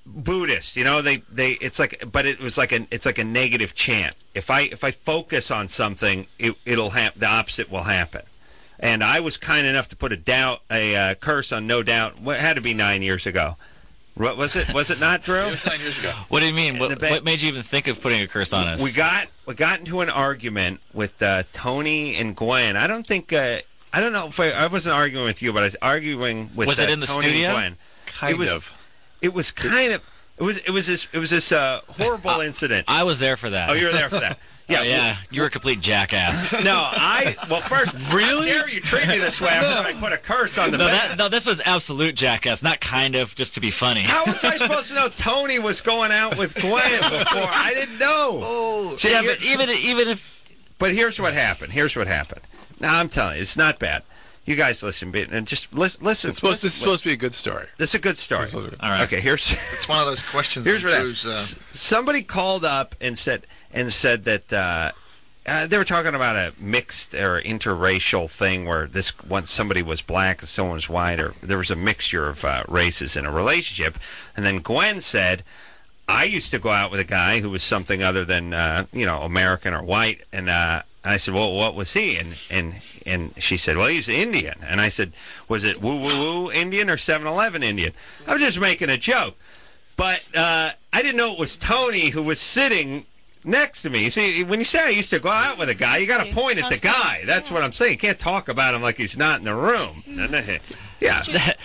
Buddhist, it's like, but it's like a negative chant. If I focus on something, it'll happen. The opposite will happen. And I was kind enough to put a curse on No Doubt. What had to be 9 years ago? What was it? Was it not, Drew? It was 9 years ago. What do you mean? What made you even think of putting a curse on us? We got into an argument with Tony and Gwen. I don't think. I don't know if I wasn't arguing with you, but I was arguing with. Was it in the Tony studio? And Gwen. Kind of. It was kind of. It was this horrible incident. I was there for that. Oh, you were there for that. Yeah, yeah. You're a complete jackass. No, first, really? How dare you treat me this way after I put a curse on the band? No, this was absolute jackass, not kind of, just to be funny. How was I supposed to know Tony was going out with Gwen before? I didn't know. Oh, yeah, but even if. But here's what happened. Now, I'm telling you, it's not bad. You guys listen, and just listen. It's supposed to be a good story. This is a good story. All right. Okay, here's. It's one of those questions. Here's what somebody called up and said that they were talking about a mixed or interracial thing where once somebody was black and someone was white, or there was a mixture of races in a relationship, and then Gwen said, "I used to go out with a guy who was something other than American or white," and I said, "Well, what was he?" And she said, "Well, he's Indian." And I said, "Was it woo woo woo Indian or 7-Eleven Indian?" I was just making a joke, but I didn't know it was Tony who was sitting next to me. You see, when you say I used to go out with a guy, you got to point at the guy. That's what I'm saying. You can't talk about him like he's not in the room. Yeah,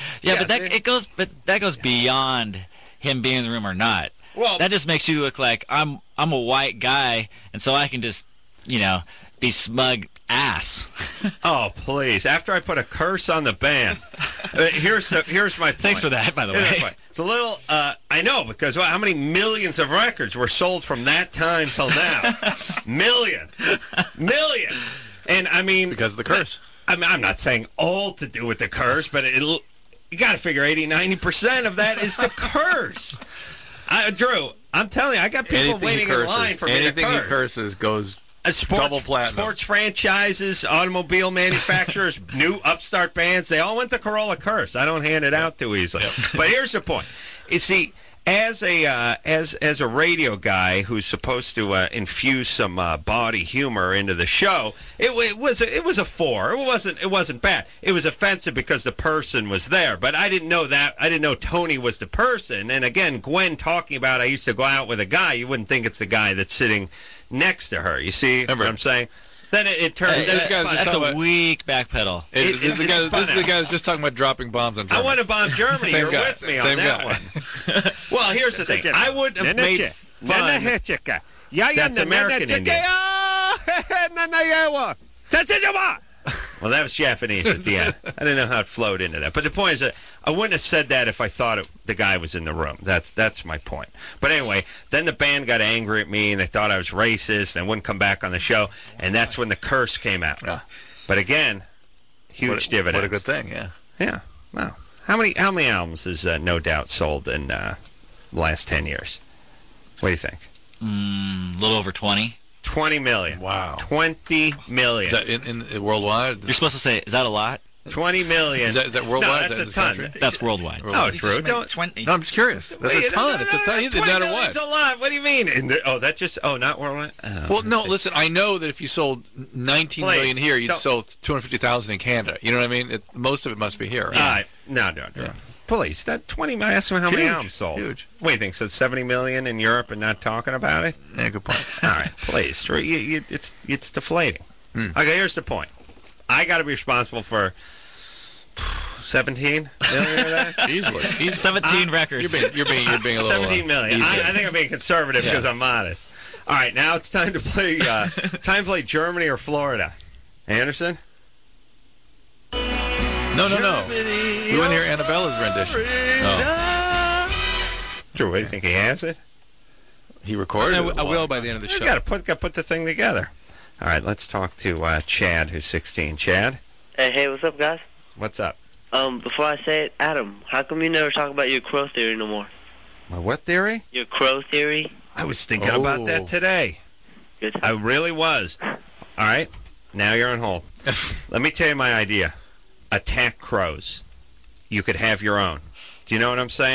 that goes beyond him being in the room or not. Well, that just makes you look like I'm a white guy, and so I can just be smug ass. Oh, please. After I put a curse on the band, here's my point. Thanks for that, by the way. It's a little, I know, because how many millions of records were sold from that time till now? Millions. And, I mean... It's because of the curse. I'm not saying all to do with the curse, but you got to figure 80-90% of that is the curse. Drew, I'm telling you, I got people waiting in line for me to curse. Anything he curses goes... double platinum. Sports franchises, automobile manufacturers, new upstart bands, they all went the Corolla curse. I don't hand it out too easily. But here's the point. You see, as a radio guy who's supposed to infuse some body humor into the show, it was a 4. It wasn't bad. It was offensive because the person was there, but I didn't know that. I didn't know Tony was the person. And again, Gwen talking about I used to go out with a guy, you wouldn't think it's the guy that's sitting next to her. You see what I'm saying? Then it turns. That's a weak backpedal. This is the guy that's just talking about dropping bombs on Germany. I want to bomb Germany. You're with me on that one. Well, here's the thing. I wouldn't have made fun. That's American Indian. Well, that was Japanese at the end. I didn't know how it flowed into that. But the point is that I wouldn't have said that if I thought the guy was in the room. That's my point. But anyway, then the band got angry at me, and they thought I was racist, and I wouldn't come back on the show, and that's when the curse came out. Yeah. But again, huge dividends. What a good thing, yeah. Yeah. Wow. How many albums has No Doubt sold in the last 10 years? What do you think? A little over 20. 20 million. Wow. 20 million. Is that in worldwide? You're supposed to say, is that a lot? 20 million. Is that worldwide? No, that's is that a ton. That's worldwide. No, Drew, don't. 20. No, I'm just curious. That's a ton. It's a ton. Is that or what? It's a lot. What do you mean? Not worldwide? Well, no, listen, I know that if you sold 19 million here, you'd sell 250,000 in Canada. You know what I mean? Most of it must be here, right? No. Yeah. Police, that 20, I asked him how many albums sold. Huge. What do you think? So 70 million in Europe and not talking about it? Yeah, good point. All right, please. It's deflating. Okay, here's the point. I got to be responsible for 17 million of that? Easily. 17 records. You're being a little... 17 million. I think I'm being conservative because I'm modest. All right, now it's time to play Germany or Florida. Anderson? No. We want to hear Annabella's rendition. Drew, what do you think? He has it? He recorded it. I will by the end of the show. You got to put the thing together. All right, let's talk to Chad, who's 16. Chad? Hey, what's up, guys? What's up? Before I say it, Adam, how come you never talk about your crow theory no more? My what theory? Your crow theory. I was thinking about that today. Good. I really was. All right, now you're on hold. Let me tell you my idea. Attack crows. You could have your own. Do you know what I'm saying?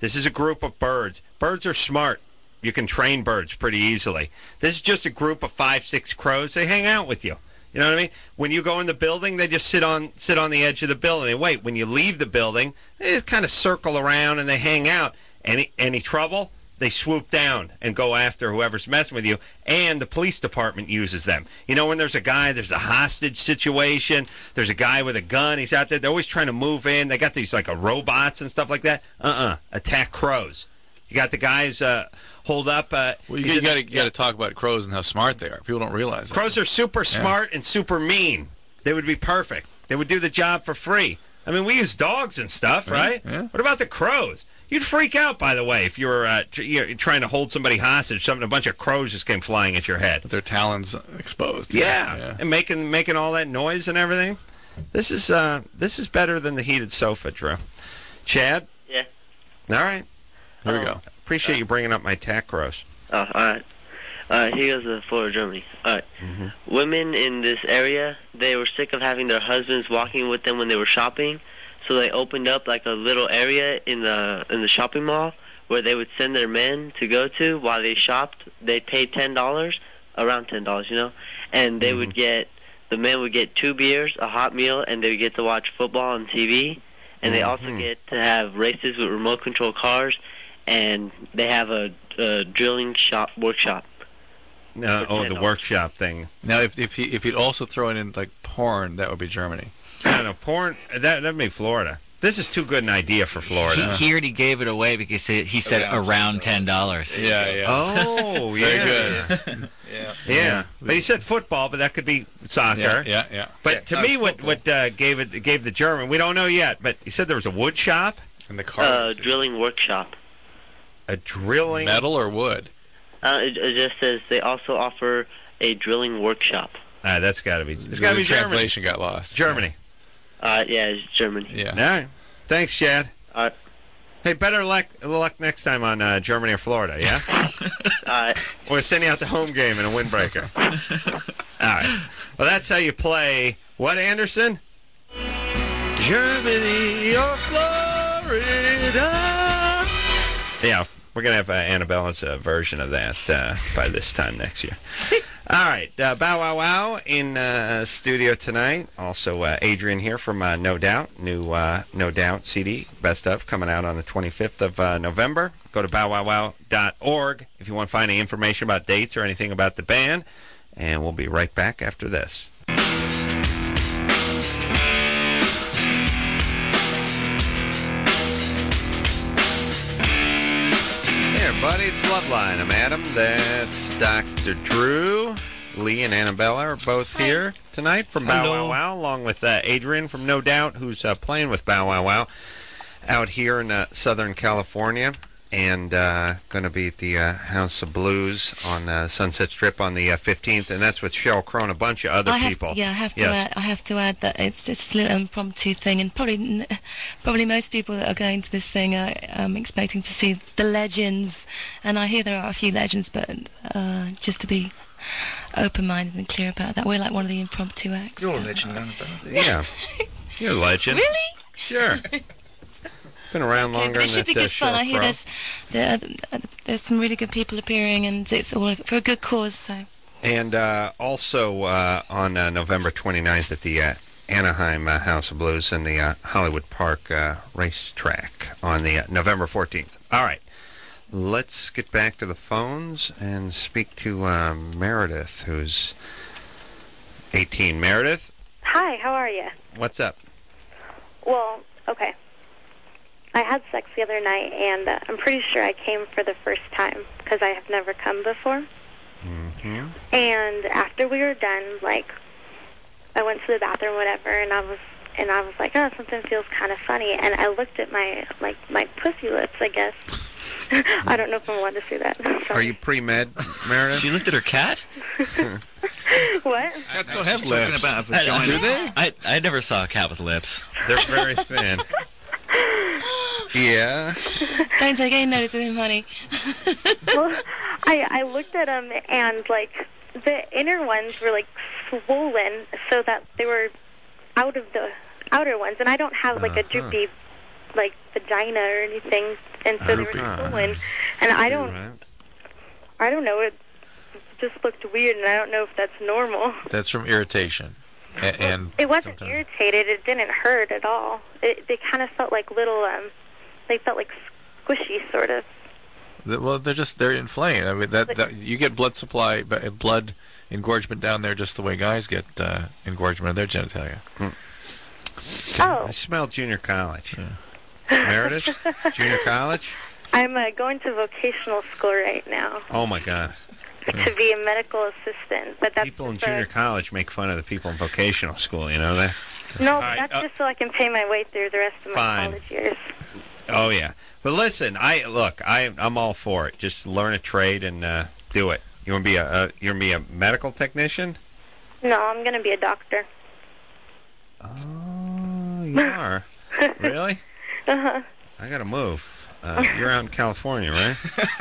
This is a group of birds. Birds are smart. You can train birds pretty easily. This is just a group of 5, 6 crows. They hang out with you. You know what I mean? When you go in the building, they just sit on the edge of the building. They wait. When you leave the building, they just kind of circle around and they hang out. Any trouble, they swoop down and go after whoever's messing with you. And the police department uses them. You know, when there's a hostage situation, there's a guy with a gun, he's out there, they're always trying to move in. They got these like robots and stuff like that. Attack crows. You got the guys hold up. Well, you got to talk about crows and how smart they are. People don't realize that. Crows are super smart and super mean. They would be perfect. They would do the job for free. I mean, we use dogs and stuff, right? Yeah. What about the crows? You'd freak out, by the way, if you were you're trying to hold somebody hostage. A bunch of crows just came flying at your head with their talons exposed. Yeah. And making all that noise and everything. This is better than the heated sofa, Drew. Chad? Yeah. All right. Here we go. Appreciate you bringing up my tack crows. Oh, all right. Here goes the Florida, Germany. All right. Women in this area, they were sick of having their husbands walking with them when they were shopping, so they opened up like a little area in the shopping mall where they would send their men to go to while they shopped. They'd pay $10, around $10, you know, and they would get, the men would get 2 beers, a hot meal, and they would get to watch football on TV, and they also get to have races with remote control cars, and they have a drilling workshop. The workshop thing. Now, if he'd also throw in like porn, that would be Germany. No, porn, that'd be Florida. This is too good an idea for Florida. He heard he gave it away because he said around $10. Yeah. Oh, yeah. Very good. Yeah. But he said football, but that could be soccer. Yeah. But to me, what gave the German, we don't know yet, but he said there was a wood shop? And the car. Drilling workshop. A drilling? Metal or wood? It just says they also offer a drilling workshop. That's got to be. It's got to be Germany. Translation got lost. Germany. Yeah, it's Germany. Yeah. All right. Thanks, Chad. All right. Hey, better luck next time on Germany or Florida, yeah? All right. We'll send you out the home game in a windbreaker. All right. Well, that's how you play. What, Anderson? Germany or Florida? Yeah, we're going to have Annabella's version of that by this time next year. All right, Bow Wow Wow in studio tonight. Also, Adrian here from No Doubt, new No Doubt CD, Best Of, coming out on the 25th of November. Go to bowwowwow.org if you want to find any information about dates or anything about the band. And we'll be right back after this. Hey, everybody, it's Loveline. I'm Adam. That's Dr. Drew. Lee and Annabella are both here tonight from Bow Wow Wow, along with Adrian from No Doubt, who's playing with Bow Wow Wow out here in Southern California, and going to be at the House of Blues on Sunset Strip on the 15th, and that's with Sheryl Crow and a bunch of other people. I have to add that it's just a little impromptu thing, and probably most people that are going to this thing are expecting to see the legends, and I hear there are a few legends, but just to be open-minded and clear about that, we're like one of the impromptu acts. You're a legend, Annabelle. Yeah, you're a legend. Really? Sure. Been around longer than that. It should be good fun. I hear there's some really good people appearing, and it's all for a good cause. So. And also on November 29th at the Anaheim House of Blues and the Hollywood Park racetrack on the November 14th. All right. Let's get back to the phones and speak to Meredith, who's 18. Meredith? Hi, how are you? What's up? Well, okay. I had sex the other night, and I'm pretty sure I came for the first time because I have never come before. Mm-hmm. And after we were done, like, I went to the bathroom, whatever, and I was like, oh, something feels kind of funny. And I looked at my pussy lips, I guess. I don't know if I'm allowed to say that. Are you pre-med, Meredith? She looked at her cat? What? Cats don't have lips. About a vagina. Do they? I never saw a cat with lips. They're very thin. Yeah. Don't take any notice of him, honey. Well, I looked at them, and, like, the inner ones were, like, swollen so that they were out of the outer ones. And I don't have, like, a droopy, like, vagina or anything, and so they were swollen. And I don't know. It just looked weird, and I don't know if that's normal. That's from irritation. And it wasn't irritated. It didn't hurt at all. They kind of felt like little, they felt like squishy, sort of. Well, they're inflamed. I mean, that you get blood engorgement down there just the way guys get engorgement of their genitalia. I smell junior college. Meredith, junior college? I'm going to vocational school right now. Oh, my God. To be a medical assistant. But that's people in junior college make fun of the people in vocational school, you know that? No, that's just so I can pay my way through the rest of my college years. Oh, yeah. But listen, I'm all for it. Just learn a trade and do it. You want to be a medical technician? No, I'm going to be a doctor. Oh, you are? Really? Uh-huh. I got to move. You're out in California, right?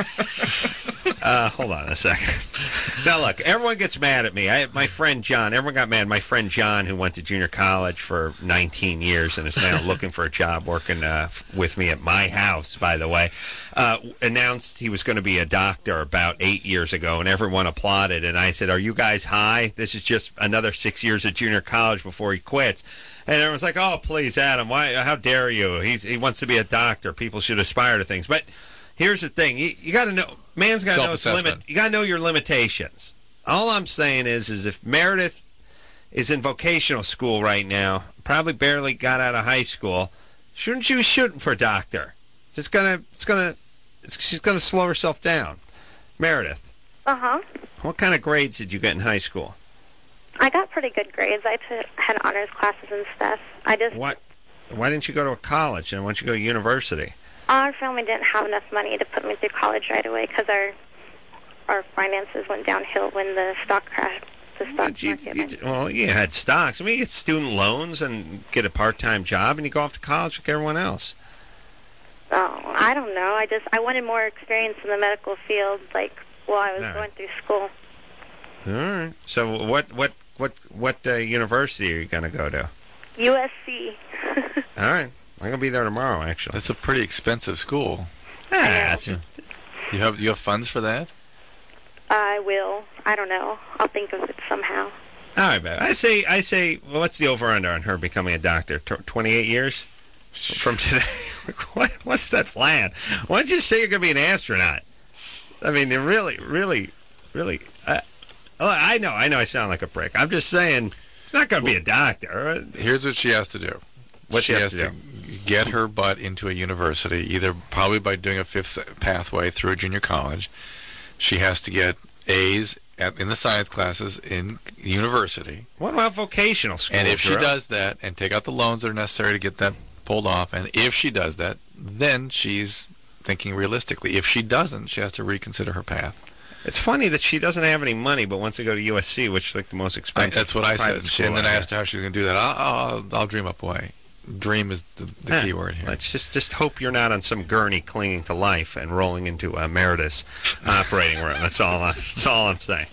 Hold on a second. Now, look, everyone gets mad at me. My friend John, everyone got mad. My friend John, who went to junior college for 19 years and is now looking for a job working with me at my house, by the way, announced he was going to be a doctor about 8 years ago, and everyone applauded. And I said, are you guys high? This is just another 6 years at junior college before he quits. And everyone's like, "Oh, please, Adam! Why? How dare you? He wants to be a doctor. People should aspire to things." But here's the thing: you got to know, man's got to know his limit. You got to know your limitations. All I'm saying is if Meredith is in vocational school right now, probably barely got out of high school, shouldn't she be shooting for a doctor? She's gonna slow herself down. Meredith. Uh-huh. What kind of grades did you get in high school? I got pretty good grades. I had honors classes and stuff. Why didn't you go to a college, and why didn't you go to university? Our family didn't have enough money to put me through college right away because our finances went downhill when the stock crashed. Well, you had stocks. I mean, you get student loans and get a part-time job, and you go off to college like everyone else. Oh, I don't know. I wanted more experience in the medical field, like while I was going through school. All right. So what university are you going to go to? USC. All right. I'm going to be there tomorrow, actually. That's a pretty expensive school. You have funds for that? I will. I don't know. I'll think of it somehow. All right, babe. I say, well, what's the over-under on her becoming a doctor? 28 years from today? What's that plan? Why don't you say you're going to be an astronaut? I mean, you're really... I know I sound like a prick. I'm just saying, she's not going to be a doctor. Here's what she has to do. She has to get her butt into a university, either probably by doing a fifth pathway through a junior college. She has to get A's in the science classes in university. What about vocational school? And if she does that and take out the loans that are necessary to get that pulled off, and if she does that, then she's thinking realistically. If she doesn't, she has to reconsider her path. It's funny that she doesn't have any money, but wants to go to USC, which is like the most expensive. That's what I said. School And then I asked her how she's going to do that. I'll dream up a way. Dream is the key word here. Let's just hope you're not on some gurney clinging to life and rolling into Meredith's operating room. That's all I'm saying.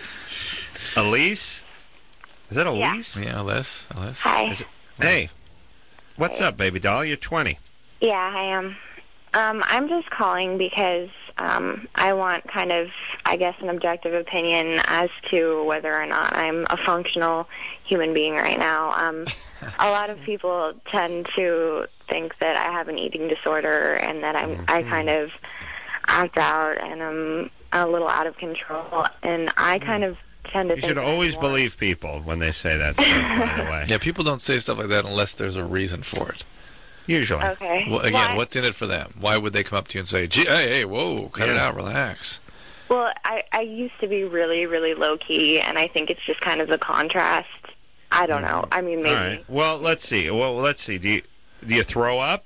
Elise? Is that Elise? Yeah, Elise. Hi. Hey. What's up, baby doll? You're 20. Yeah, I am. I'm just calling because I want kind of, I guess, an objective opinion as to whether or not I'm a functional human being right now. A lot of people tend to think that I have an eating disorder and that I kind of act out and I'm a little out of control. And I kind of tend to think... You should always believe people when they say that stuff, by the way. Yeah, people don't say stuff like that unless there's a reason for it. Usually. Okay. Well, again, what's in it for them? Why would they come up to you and say, "Gee, hey, whoa, cut it out, relax"? Well, I used to be really, really low-key, and I think it's just kind of the contrast. I don't know. I mean, maybe. All right. Well, let's see. Do you throw up?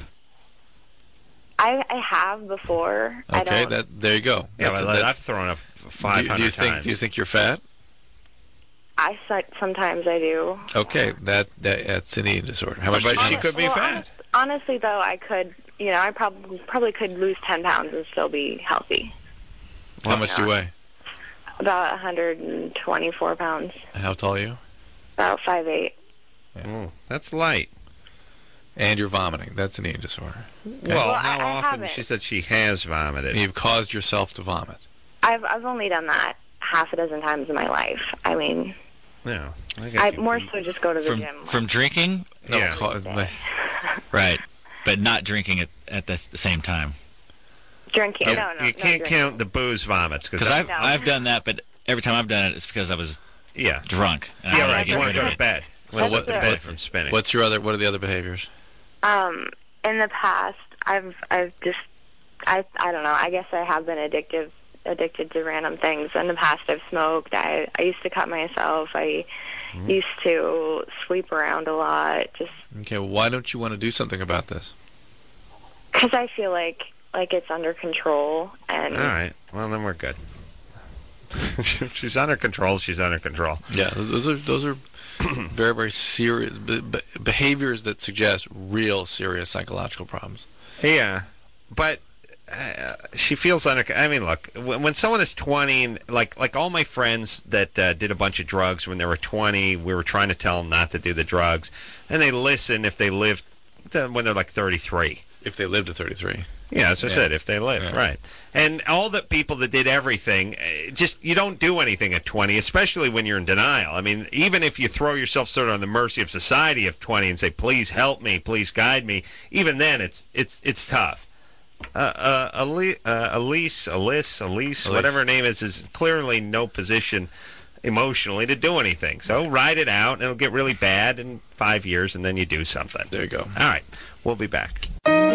I have before. Okay, there you go. Yeah, I've thrown up 500 times. Do you think you're fat? Sometimes I do. Okay, that's an eating disorder. How much? But she could be fat. Honestly, though, I could, I probably could lose 10 pounds and still be healthy. How much do you weigh? About 124 pounds. How tall are you? About 5'8". Yeah. Oh, that's light. And you're vomiting. That's an eating disorder. Okay. Well, Well, how I often? haven't. She said she has vomited. You've caused yourself to vomit. I've only done that half a dozen times in my life. I mean, No. I more so just go to the From gym. from drinking? No, Yeah. Right. But not drinking it at the same time. Drinking. Oh, No, you can't count the booze vomits Because I've done that, but every time I've done it, it's because I was drunk. And I Yeah, wanted right. to You get want rid to of go it. to bed. So Let's what- let the bed from spinning. What are the other behaviors? In the past, I've just I don't know. I guess I have been addicted to random things. In the past, I've smoked. I used to cut myself. I used to sleep around a lot. Just Okay, well, why don't you want to do something about this? because I feel like it's under control. And All right. Well, then we're good. She's under control. She's under control. Yeah, those are very, very serious behaviors that suggest real serious psychological problems. Yeah, but she feels under. I mean, look, when someone is 20, and like all my friends that did a bunch of drugs when they were 20, we were trying to tell them not to do the drugs, and they listen if they lived when they're like 33. If they lived to 33. Yeah, as I said, if they live, right. And all the people that did everything, just you don't do anything at 20, especially when you're in denial. I mean, even if you throw yourself sort of on the mercy of society of 20 and say, please help me, please guide me, even then it's tough. Elise, whatever her name is clearly no position emotionally to do anything. So ride it out, and it'll get really bad in 5 years, and then you do something. There you go. All right, we'll be back.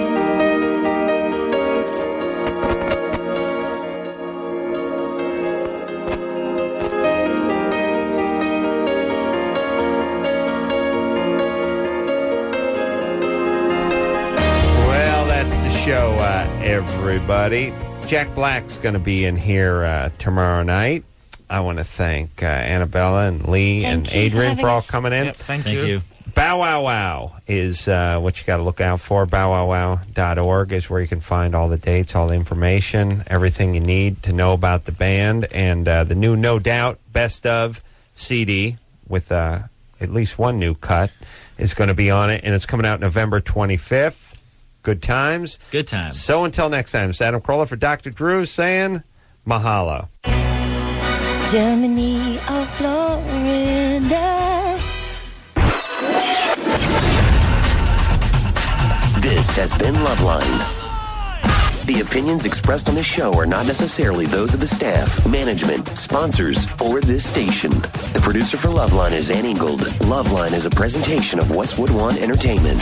Well, that's the show, everybody. Jack Black's going to be in here tomorrow night. I want to thank Annabella and Lee and Thank you for Adrian having for all us. coming in. Yep, Thank you. Bow Wow Wow is what you got to look out for. BowWowWow.org is where you can find all the dates, all the information, everything you need to know about the band, and the new No Doubt Best Of CD with at least one new cut is going to be on it, and it's coming out November 25th. Good times. Good times. So until next time, it's Adam Carolla for Dr. Drew saying mahalo. Germany or Florida. This has been Loveline. The opinions expressed on this show are not necessarily those of the staff, management, sponsors, or this station. The producer for Loveline is Ann Ingold. Loveline is a presentation of Westwood One Entertainment.